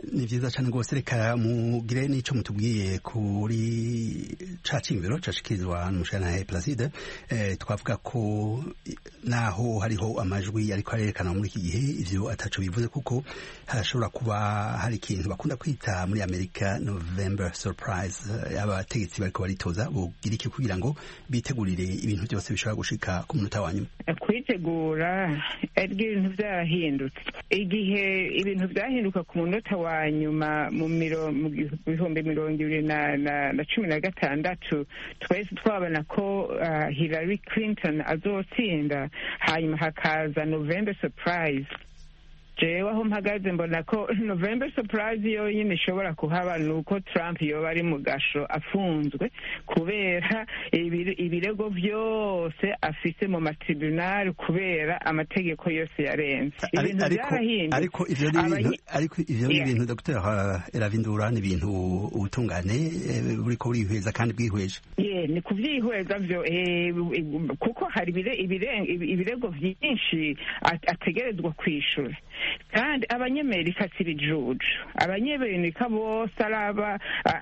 ni vyiza cane rwose. Reka mugire n'ico mutubwiye kuri ca ciyumviro cashikirizwa n'umushikirantahe Placide. Eh, twavuga ko naho hariho amajwi ariko arerekana muri iki gihe ivyo ataco bivuze, kuko hashobora kuba hari ikintu bakunda kwita muri Amerika November surprise. Abategetsi bariko baritoza bogira iki kugira ngo bitegurire ibintu byose bishobora gushika ku munota wa nyuma? Kwitegura ariko ibintu byarahindutse. Igihe ibintu byahinduka ku munota wa nyuma mu bihumbi mirongo ibiri na cumi na gatandatu, twese twabona ko uh, Hillary Clinton azotsinda, hanyuma hakaza November surprise. Jewe aho mpagaze mbona ko November surprise yonyine ishobora kuhaba nuko Trump yoba ari mu gasho afunzwe, kubera ibirego vyose afise mu matribunal kubera amategeko yose yarenze. Ibintu byarahindutse. Ariko ivyo ni ariko ivyo ni ibintu Dr Eravindura, ni ibintu ubutungane buriko burihweza kandi bwihweje. Ye ni kuvyihweza vyo, kuko hari ibirego vyinshi ategerezwa kwishura. Kandi abanyamerika si ibijuju, abanyamerika bose araba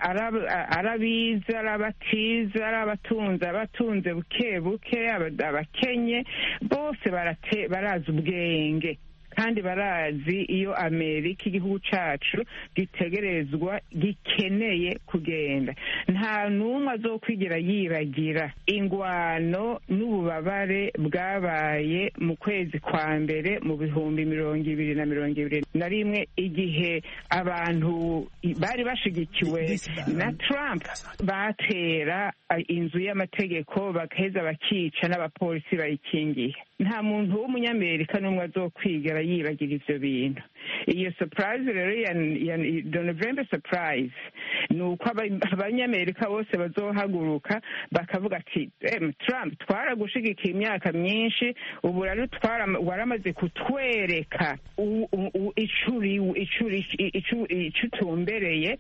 arabizi, arabatiza, arabatunze, abatunze buke buke, abakenye bose barazi ubwenge, kandi barazi iyo Amerika igihugu cacu gitegerezwa gikeneye kugenda. Nta numwe azokwigira yibagira ingwano n'ububabare bwabaye mu kwezi kwa mbere mu bihumbi mirongo ibiri na mirongo ibiri na rimwe, igihe abantu bari bashigikiwe na Trump batera inzu y'amategeko bagaheza bakica n'abapolisi bayikingiye. Nta muntu w'umunyamerika n'umwe azokwigera yibagira ivyo bintu. Iyo surprise rero ya, ya the November surprise ni uko abanyamerika bose bazohaguruka bakavuga ati eh, Trump twaragushigikiye imyaka myinshi, ubu rero waramaze kutwereka icuri icuri icutumbereye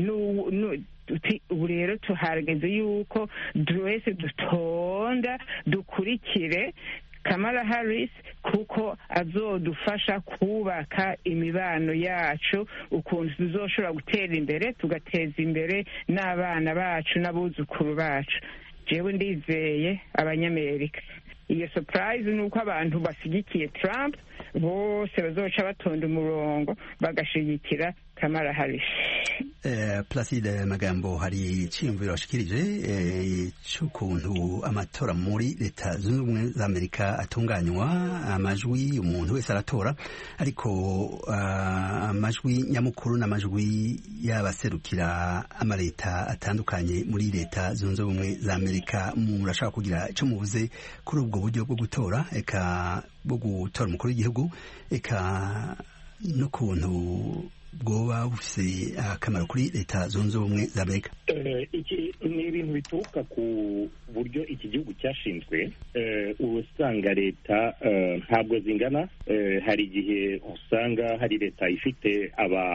ubu rero tuharageze yuko twese dutonda dukurikire Kamala Harris, kuko azodufasha kubaka imibano yacu, ukuntu tuzoshobora gutera imbere tugateza imbere n'abana bacu n'abuzukuru bacu. Jewe ndizeye abanyamerika iyo surprise nuko abantu basigikiye Trump bose bazoca batonda umurongo bagashigikira Kamala Harris. Eh, Placide Magambo, hari ciyumviro washikirije eh, c'ukuntu amatora muri leta zunze ubumwe za Amerika atunganywa, amajwi umuntu wese aratora, ariko uh, amajwi nyamukuru n'amajwi y'abaserukira amaleta atandukanye muri leta zunze ubumwe za Amerika. Murashaka kugira ico muvuze kuri ubwo buryo bwo gutora, eka bwo gutora umukuru w'igihugu, eka n'ukuntu bwoba bufise akamaro kuri leta zunze ubumwe za Amerika? Iki ni ibintu bituruka ku buryo iki gihugu cyashinzwe. Usanga leta ntabwo zingana. Hari igihe usanga hari leta ifite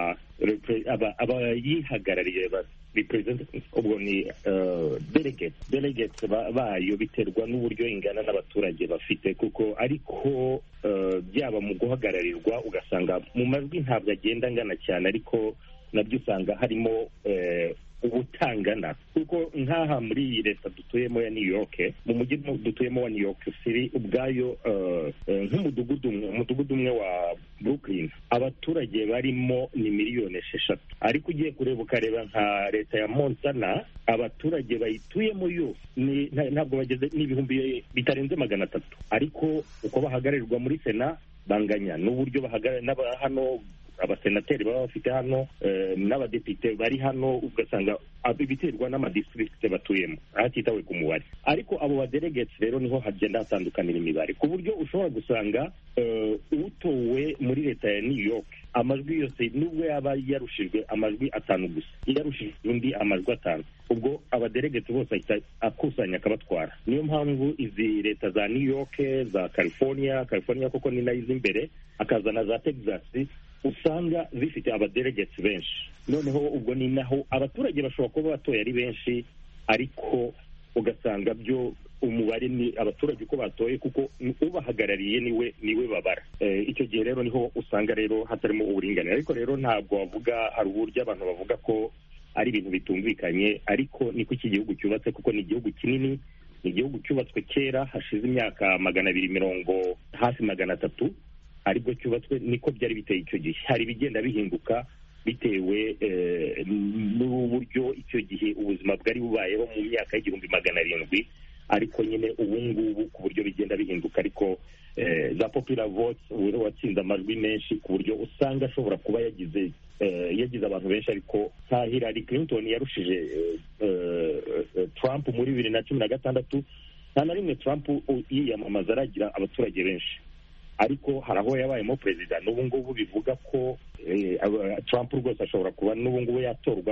abayihagarariye representatives, ubwo ni delegates delegates bayo, biterwa n'uburyo ingana n'abaturage bafite, kuko ariko byaba mu guhagararirwa ugasanga mu majwi ntabwo agenda angana cyane, ariko nabyo usanga harimo ubutangana, kuko nk'aha muri iyi leta dutuyemo ya New York, mu mujyi dutuyemo wa New York City ubwayo, nk'umudugudu umwe umudugudu umwe wa Brooklyn abaturage barimo ni miliyoni esheshatu, ariko ugiye kureba ukareba nka leta ya Montana abaturage bayituyemo yo ntabwo bageze n'ibihumbi bitarenze magana atatu, ariko uko bahagararirwa muri Sena banganya n'uburyo bahagarara n'aba hano abasenateri baba bafite hano n'abadepite bari hano, ugasanga biterwa n'amadistrict batuyemo hatitawe ku mubare. Ariko abo badelegates rero niho hagenda hatandukanira imibare, ku buryo ushobora gusanga utowe muri leta ya New York amajwi yose nubwo yaba yarushijwe amajwi atanu gusa, yarushijwe undi amajwi atanu, ubwo abadelegates bose ahita akusanya akabatwara. Niyo mpamvu izi leta za New York, za California California koko ni nayo imbere, akazana za Texas, usanga zifite abadelegates benshi. Noneho ubwo ni naho abaturage bashobora kuba batoye ari benshi, ariko ugasanga byo umubare ni abaturage uko batoye, kuko ubahagarariye niwe niwe babara. Icyo gihe rero niho usanga rero hatarimo uburinganire. Ariko rero ntabwo bavuga, hari uburyo abantu bavuga ko ari ibintu bitumvikanye, ariko niko iki gihugu cyubatse, kuko ni igihugu kinini, ni igihugu cyubatswe kera, hashize imyaka magana abiri mirongo hafi magana atatu aribwo cyubatswe, niko byari biteye icyo gihe. Hari ibigenda bihinduka bitewe n'uburyo icyo gihe ubuzima bwari bubayeho mu myaka y'igihumbi magana arindwi, ariko nyine ubu ngubu ku buryo bigenda bihinduka. Ariko za popular votes uwo watsinze amajwi menshi ku buryo usanga ashobora kuba yagize yagize abantu benshi, ariko nka Hillary Clinton yarushije Trump muri bibiri na cumi na gatandatu. Nta na rimwe Trump yiyamamaza aragira abaturage benshi, ariko hari aho yabayemo perezida n'ubu ngubu bivuga ko Trump rwose ashobora kuba n'ubu ngubu yatorwa.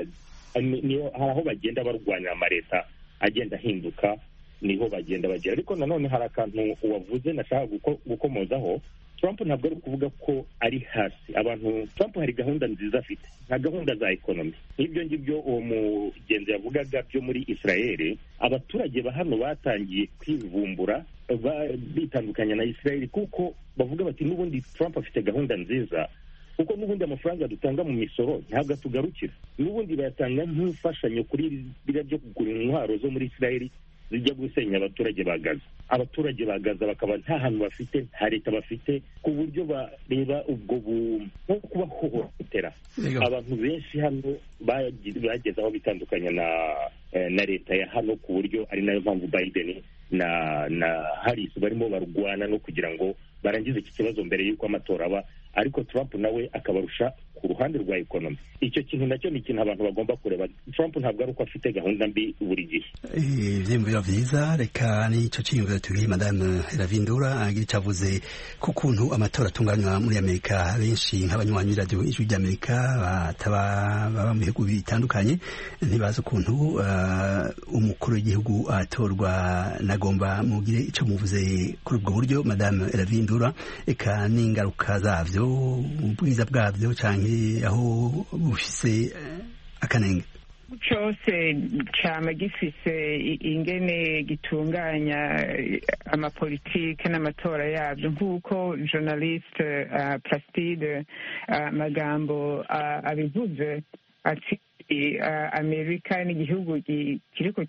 Hari aho bagenda barwanya amaleta agenda ahinduka, niho bagenda bagera. Ariko nanone hari akantu wavuze nashaka gukomozaho. Trump ntabwo ari kuvuga ko ari hasi abantu. Trump hari gahunda nziza afite, nka gahunda za ekonomi n'ibyo ngibyo uwo mugenzi yavugaga byo muri Israel. Abaturage ba hano batangiye kwivumbura bitandukanya na Israel, kuko bavuga bati n'ubundi Trump afite gahunda nziza, kuko n'ubundi amafaranga dutanga mu misoro ntabwo atugarukira, n'ubundi bayatanga nk'imfashanyo kuri biriya byo kugura intwaro zo muri Israel zijya gusenya abaturage ba Gaza. Abaturage ba Gaza bakaba nta hantu bafite, nta leta bafite, ku buryo bareba ubwo nko kubahohotera. Abantu benshi hano bageze aho bitandukanya na na leta ya hano, ku buryo ari nayo mpamvu Biden na na Harris barimo barwana no kugira ngo barangize iki kibazo mbere y'uko amatora aba. Ariko Trump nawe akabarusha ku ruhande rwa ekonomi. Icyo kintu nacyo ni ikintu abantu bagomba kureba. Trump ntabwo ari uko afite gahunda mbi buri gihe. Ivyiyumviro vyiza, reka n'icyo cyiyumviro tubwiye Madame Ravindura agira icyo avuze ku kuntu amatora atunganywa muri Amerika. Benshi nk'abanywanyi radio ijwi ry'Amerika bataba baba mu bihugu bitandukanye ntibazi ukuntu umukuru w'igihugu atorwa. Nagomba mugire icyo muvuze kuri ubwo buryo Madame Ravindura, eka n'ingaruka zavyo, ubwiza bwabyo canke aho bufise akanenge. Cyose cyama gifise ingene gitunganya amapolitike n'amatora yabyo, nk'uko journaliste uh, Plastide uh, Magambo uh, abivuze ati uh, Amerika ni igihugu kiriko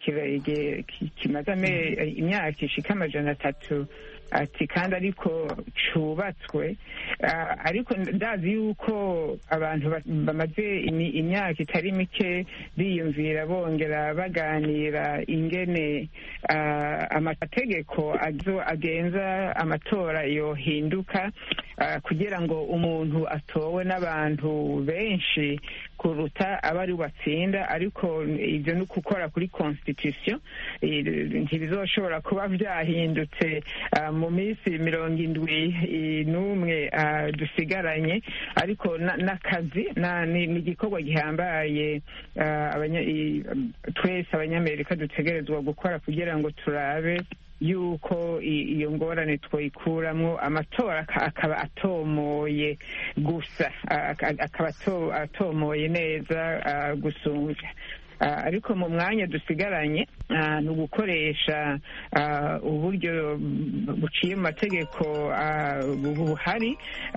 kimaze imyaka ishika amajana atatu ati kandi ariko cubatswe, ariko ndazi yuko abantu bamaze imyaka itari mike biyumvira bongera baganira ingene amategeko agenza amatora yohinduka kugira ngo umuntu atowe n'abantu benshi kuruta abari batsinda. Ariko ibyo ni ukukora kuri constitution, ntibizoshobora kuba byahindutse mu minsi mirongo indwi n'umwe dusigaranye. Ariko n'akazi ni igikorwa gihambaye twese abanyamerika dutegerezwa gukora kugira ngo turabe yuko iyo ngorane twayikuramwo. Amatora akaba atomoye gusa, akaba atomoye neza gusumvya. Ariko mu mwanya dusigaranye ni ugukoresha uburyo buciye mu mategeko buhari,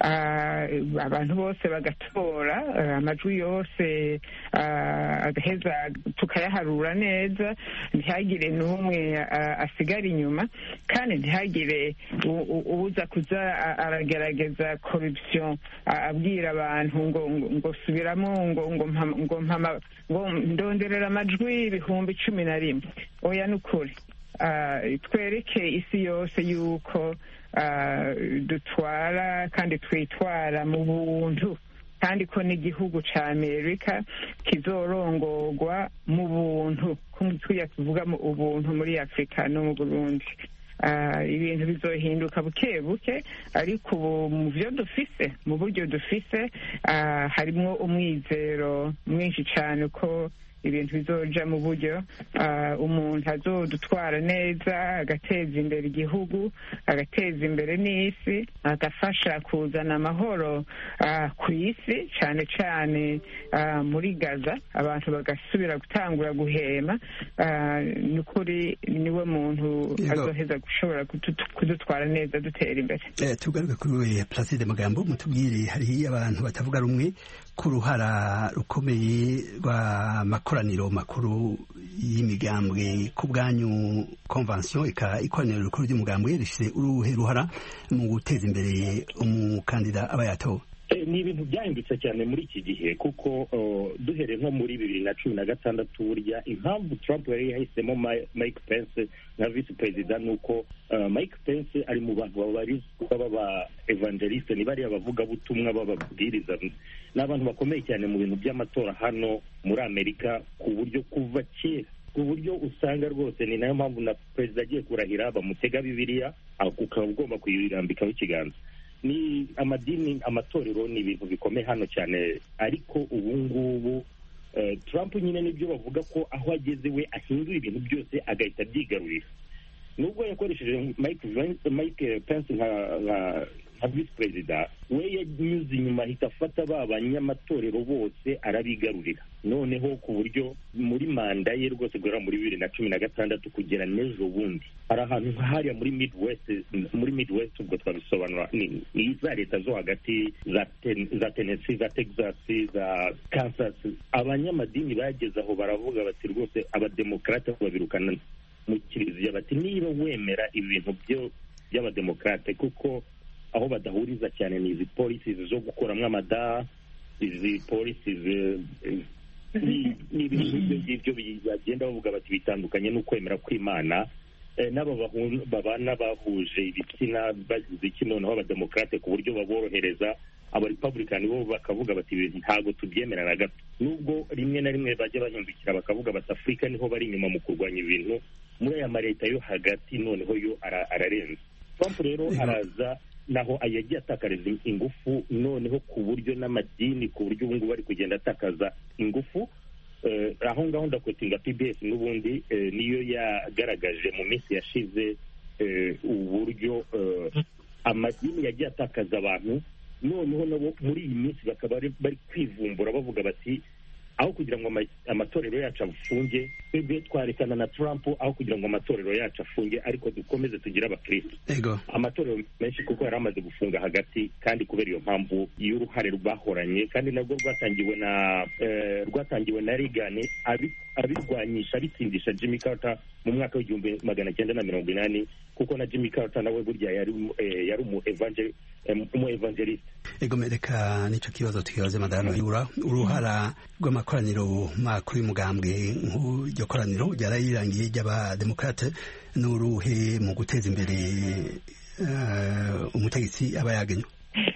abantu bose bagatora amajwi yose agaheza tukayaharura neza, ntihagire n'umwe asigara inyuma, kandi ntihagire uza kuza aragerageza corruption abwira abantu ngo ngo subiramo ngo ngo ngo ndonderera amajwi ibihumbi cumi na rimwe. Oya n'ukuri, twereke isi yose yuko dutwara kandi twitwara mu buntu, kandi ko n'igihugu ca Amerika kizorongorwa mu buntu, kuya tuvuga mu ubuntu muri Afrika no mu Burundi. Ibintu bizohinduka buke buke, ariko ubu mu byo dufise, mu buryo dufise, harimwo umwizero mwinshi cyane ko ibintu bizoja mu buryo umuntu azodutwara neza agateza imbere igihugu agateza imbere n'isi agafasha kuzana amahoro ku isi cyane cyane muri Gaza abantu bagasubira gutangura guhema ni ukuri niwe muntu azoheza gushobora kudutwara neza dutera imbere. tugaruke kuri Placide Magambo mutubwire hari abantu batavuga rumwe ku ruhara rukomeye rw'amakoraniro makuru y'imigambwe ku bwanyu convention ika ikoraniro rikuru ry'umugambwe rishyize uruhe ruhara mu guteza imbere umukandida aba yatowe? ni ibintu byahindutse cyane muri iki gihe kuko duhereye nko muri bibiri na cumi na gatandatu burya impamvu Trump yari yahisemo Mike Pence nka visi perezida ni uko Mike Pence ari mu bantu babarizwa baba evangeliste ni bariya bavugabutumwa b'ababwiriza ni abantu bakomeye cyane mu bintu by'amatora hano muri Amerika ku buryo kuva kera ku buryo usanga rwose ni nayo mpamvu na perezida agiye kurahira bamutega bibiliya ukaba ugomba kuyirambikaho ikiganza. Ni amadini amatorero ni ibintu bikomeye hano cyane ariko ubu ngubu Trump nyine nibyo bavuga ko aho ageze we ahindura ibintu byose agahita abyigarurira nubwo yakoresheje Mike Mike Pence nka nka visi perezida we yanyuze inyuma ahita afata ba banyamatorero bose arabigarurira noneho ku buryo muri manda ye rwose guhera muri bibiri na cumi na gatandatu kugera n'ejo bundi hari ahantu nk'ahariya muri Midwest muri Midwest ubwo twabisobanura ni za leta zo hagati za za Tennessee za Texas za Kansas abanyamadini bageze aho baravuga bati rwose abademokrate babirukana mu kiliziya bati niba wemera ibintu byo by'abademokrate kuko aho badahuriza cyane ni izi policies zo gukuramo amada izi policies ni ibintu by'ibyo bagenda bavuga bati bitandukanye no kwemera kw'Imana n'aba babana bahuje ibitsina bagize iki noneho abademokrate ku buryo baborohereza aba Republican bo bakavuga bati ibintu ntago tubyemera na gato nubwo rimwe na rimwe bajya bahindukira bakavuga bati Afurika niho bari inyuma mu kurwanya ibintu muri aya mareta yo hagati noneho yo ararenze. Trump rero araza naho yagiye atakariza ingufu noneho ku buryo n'amadini ku buryo ubu ngubu bari kugenda atakaza ingufu aho ngaho ndakwetinga P B S n'ubundi niyo yagaragaje mu minsi yashize uburyo amadini yagiye atakaza abantu noneho nabo muri iyi minsi bakaba bari kwivumbura bavuga bati aho kugira ngo amatorero yacu afunge twebwe twarekana na Trump aho kugira ngo amatorero yacu afunge ariko dukomeze tugire abakristo amatorero menshi kuko yari amaze gufunga hagati kandi kubera iyo mpamvu y'uruhare rwahoranye kandi nabwo rwatangiwe na rwatangiwe na Reagan abirwanyisha abitsindisha Jimmy Carter mu mwaka w'igihumbi magana cyenda na mirongo inani kuko na Jimmy Carter nawe burya yari yari umu evangeliste. Ego mereka nico kibazo tukibaze madame Yura uruhara rw'amakoraniro makuru y'umugambwe nk'iryo koraniro ryarayirangiye ry'abademokrate n'uruhe mu guteza imbere umutegetsi aba yagenywe?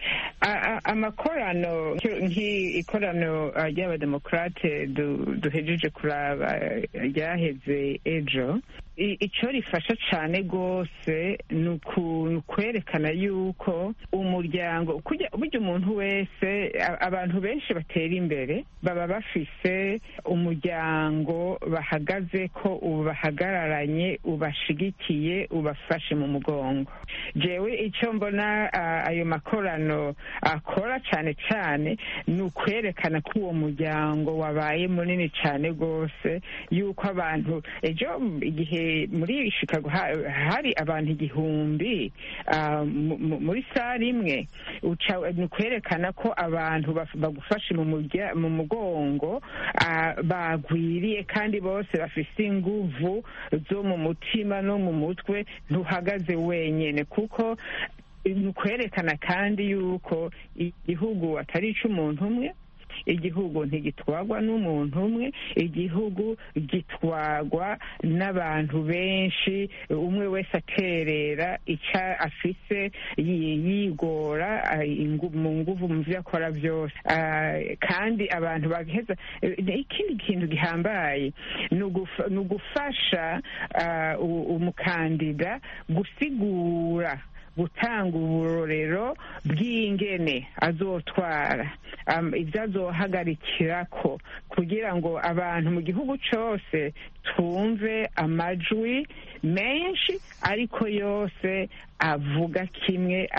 amakorano nk'ikorano ry'abademokrate duhejeje kuraba ryaheze ejo icyo rifasha cyane rwose ni ukwerekana yuko umuryango burya umuntu wese abantu benshi batera imbere baba bafise umuryango bahagaze ko ubahagararanye ubashigikiye ubafashe mu mugongo. Jewe icyo mbona ayo makorano akora cyane cyane ni ukwerekana ko uwo muryango wabaye munini cyane rwose yuko abantu ejo igihe muri Chicago hari abantu igihumbi muri sare imwe ni ukwerekana ko abantu bagufashe mu mugongo bagwiriye kandi bose bafite inguvu zo mu mutima no mu mutwe ntuhagaze wenyine kuko ni ukwerekana kandi yuko igihugu atari icy'umuntu umwe igihugu ntigitwagwa n'umuntu umwe igihugu gitwagwa n'abantu benshi umwe wese aterera icyo afise yigora mu nguvu mu byo akora byose kandi abantu bagaheza ikindi kintu gihambaye ni ugufasha umukandida gusigura gutanga uburorero bw'ingene azotwara ibyo azohagarikirako kugira ngo abantu mu gihugu cyose twumve amajwi menshi ariko yose avuga kimwe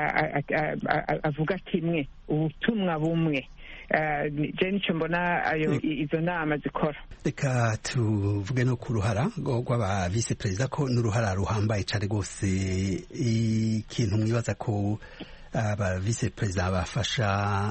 avuga kimwe ubutumwa bumwe je nicyo mbona ayo izo nama zikora. Reka tuvuge no ku ruhara rw'aba vice perezida ko n'uruhara ruhambaye cyane rwose. Ikintu mwibaza ko aba vice perezida bafasha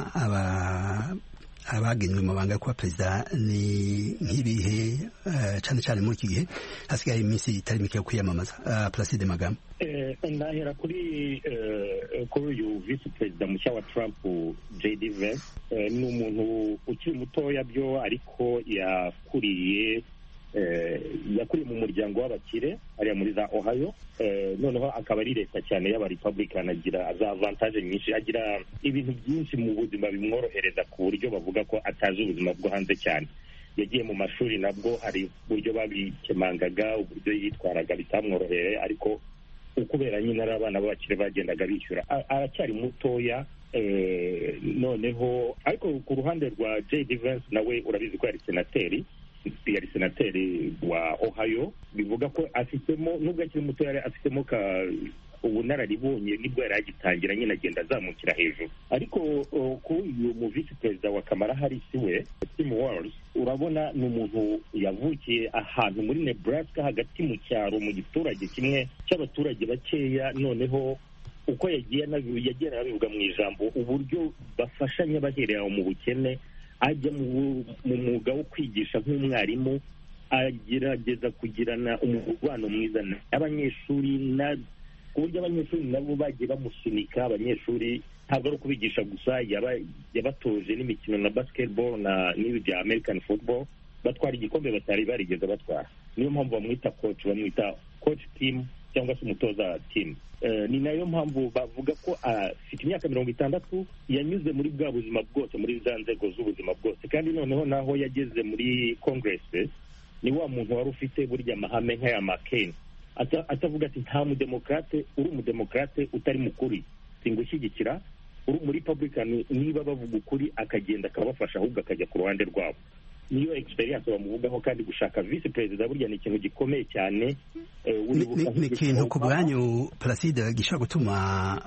aba abagenewe amabanga yo kuba perezida ni nk'ibihe cyane cyane muri iki gihe hasigaye iminsi itari mike yo kwiyamamaza. Placide Magambo. ndahera kuri kuri uyu visi perezida mushya wa Trump J D Vance. Ni umuntu ukiri mutoya byo ariko yakuriye yakuriye mu muryango w'abakire ariya muri za Ohio. Noneho akaba ari leta cyane y'aba Republican, agira za avantage nyinshi, agira ibintu byinshi mu buzima bimworohereza ku buryo bavuga ko atazi ubuzima bwo hanze cyane. Yagiye mu mashuri nabwo hari uburyo babikemangaga, uburyo yitwaraga bitamworohereye, ariko ukubera nyine ari abana b'abakire bagendaga bishyura. Aracyari mutoya. Noneho ariko ku ruhande rwa J D Vance nawe urabizi ko yari senateri yari senateri wa Ohio, bivuga ko afitemo nubwo akiri muto yari afitemo ka ubunararibonye nibwo yari agitangira nyine agenda azamukira hejuru. Ariko ku uyu mu vice perezida wa Kamala Harris we Tim Walz, urabona ni umuntu yavukiye ahantu muri Nebraska hagati mu cyaro mu giturage kimwe cy'abaturage bakeya. Noneho uko yagiye yagiye arabivuga mu ijambo uburyo bafashanya baherera mu bukene, ajya mu mwuga wo kwigisha nk'umwarimu, agerageza kugirana umubano mwiza n'abanyeshuri, na ku buryo abanyeshuri nabo bagiye bamusunika. Abanyeshuri ntabwo ari ukubigisha gusa, yabatoje n'imikino na basketball na n'ibi bya American football, batwara igikombe batari barigeze batwara. Niyo mpamvu bamwita coach, bamwita coach team cyangwa se umutoza team. Ni nayo mpamvu bavuga ko afite imyaka mirongo itandatu, yanyuze muri bwa buzima bwose, muri za nzego z'ubuzima bwose, kandi noneho naho yageze muri Congress ni wa muntu wari ufite burya amahame nk'aya McCain, atavuga ati nta mudemokrate uri umudemokrate utari mukuri singushyigikira, uri muri Republican niba bavuga ukuri akagenda akabafasha ahubwo akajya ku ruhande rwabo. Niyo experience bamuvugaho, kandi gushaka vice perezida burya ni ikintu gikomeye cyane. Ni ikintu ku bwanyu Placide gishobora gutuma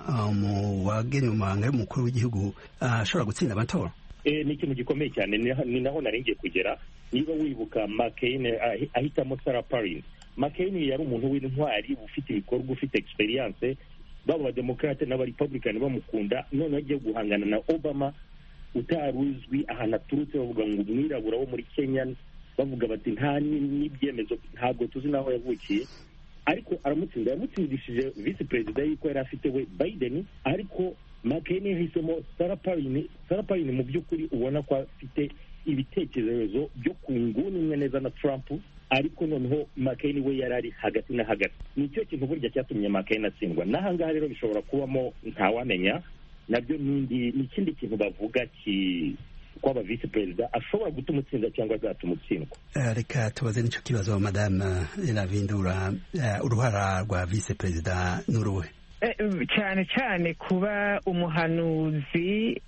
mu wagenewe amabanga y'umukuru w'igihugu ashobora gutsinda amatora? Ni ikintu gikomeye cyane, ni naho naringiye kugera. Niba wibuka McCain ahitamo Sarah Palin. McCain yari umuntu w'intwari, ufite ibikorwa, ufite experience, baba abademokrate n'abarepublican bamukunda. None agiye guhangana na Obama utaruzwi ahantu aturutse, bavuga ngo umwirabura wo muri Kenya, bavuga bati nta n'ibyemezo, ntabwo tuzi naho yavukiye, ariko aramutsinda. Yamutsindishije vice perezida y'uko yari afite we Biden, ariko McCain yahisemo Sarah Palin. Sarah Palin mu by'ukuri ubona ko afite ibitekerezo byo ku nguni imwe neza na Trump, ariko noneho McCain we yari ari hagati na hagati. Nicyo kintu burya cyatumye McCain atsindwa. N'ahangaha rero bishobora kubamo ntawamenya, nabyo n'indi n'ikindi kintu bavuga ki kwaba vice perezida ashobora gutuma utsinda cyangwa azatuma utsindwa. Reka tubaze n'icyo kibazo Madame Elavindura, uruhara rwa vice perezida n'uruhe? cyane cyane kuba umuhanuzi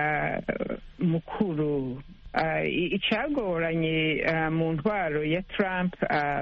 mukuru. Icagoranye mu ntwaro ya Trump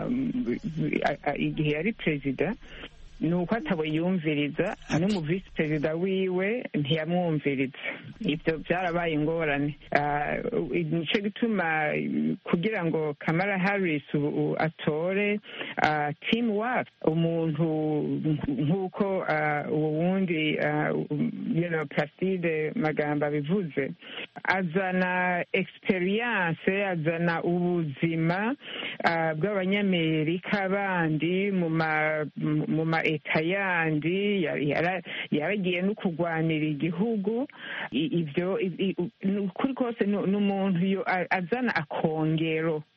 igihe yari perezida ni uko atabo yumviriza, n'umu visi perezida wiwe ntiyamwumviriza. Ibyo byarabaye ingorane. Nicyo gituma kugira ngo Kamala Harris atore Tim Walz, umuntu nk'uko uwo wundi Placide Magambo abivuze, azana experience, azana ubuzima bw'abanyamerika bandi mu ma eta yandi, yaragiye no kurwanira igihugu. Ibyo kuri kose n'umuntu azana akongero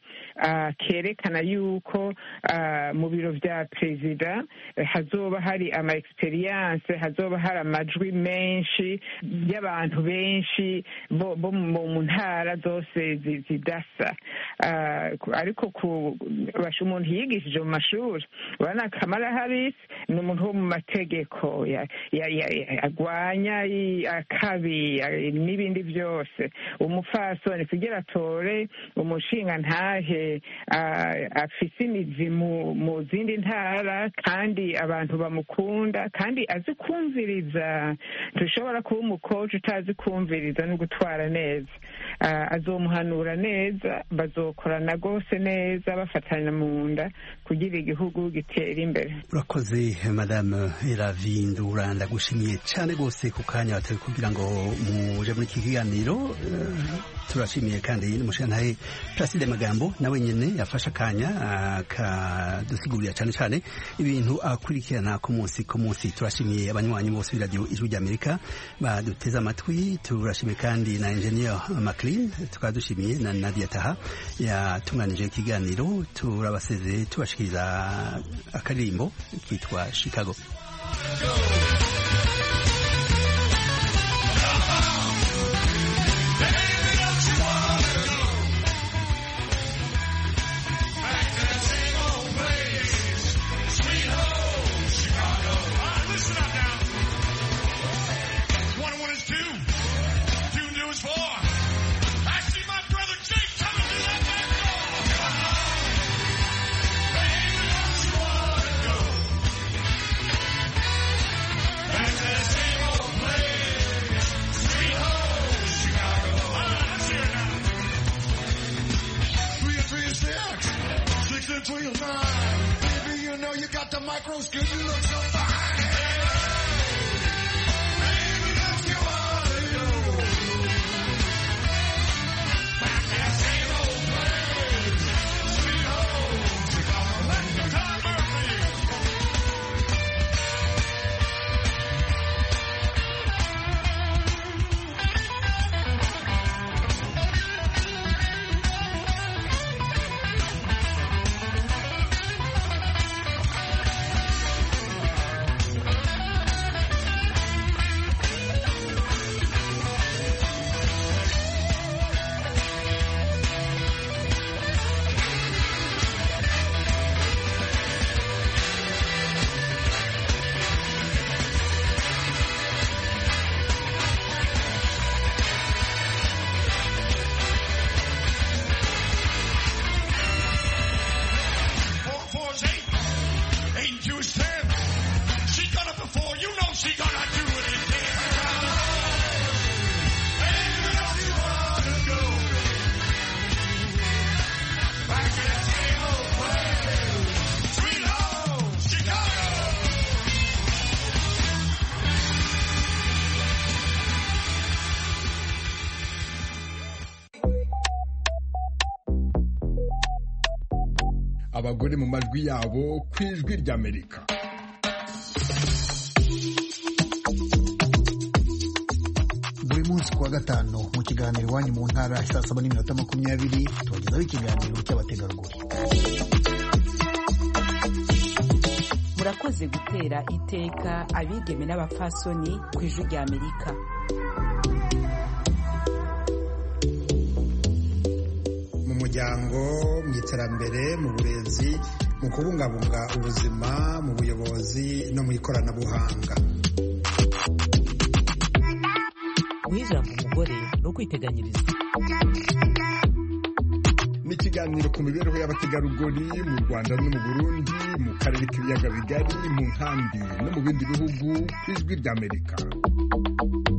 kerekana yuko mu biro vya perezida hazoba hari ama experience, hazoba hari amajwi menshi y'abantu benshi bo mu ntara zose zidasa. Ariko ku basha umuntu yigishije mu mashuri, urabona Kamala Harris ni umuntu wo mu mategeko agwanya akabi n'ibindi byose. Umufasoni kugira atore umushinga ntahe afise imizi mu zindi ntara kandi abantu bamukunda kandi azi kumviriza. Dushobora kuba umukoci utazi kumviriza no gutwara neza. Azomuhanura neza, bazokorana rwose neza bafatanya mu nda kugira igihugu gitera imbere. Urakoze Madame Elavi Ndura, ndagushimiye cyane rwose ku kanya watari kugira ngo muje muri iki kiganiro. Turashimiye kandi n'umushantahe Placide Magambo nawe nyene yafashe akanya akadusigurira cyane cyane ibintu akurikirana ku munsi ku munsi. Turashimiye abanywanyi bose b'iradio Ijwi ry'Amerika baduteze amatwi. Turashimiye kandi na Engineer Maclean, tukadushimiye na Nadia Taha yatunganije ikiganiro. Turabasezeye tubashikiriza akaririmbo kitwa Chicago. Baby, you know you got the micro skill, you look so fine. Baby, don't you wanna go back to that same old place? Sweet home Chicago, let the time burn abagore mu majwi yabo ku Ijwi ry'Amerika. Buri munsi kuwa gatanu mu kiganiro iwanyu mu ntara saa saba n'iminota makumyabiri tubagezaho ikiganiro cy'abategarugori. Murakoze gutera iteka abigeme n'abafasoni ku Ijwi ry'Amerika. Mu muryango, mu iterambere, mu burezi, mu kubungabunga ubuzima, mu buyobozi no mu ikoranabuhanga. Ijambo umugore no kwiteganyiriza. Ni ikiganiro ku mibereho y'abategarugori mu Rwanda no mu Burundi, mu karere k'ibiyaga bigari, mu nkambi no mu bindi bihugu. Ijwi ry'Amerika.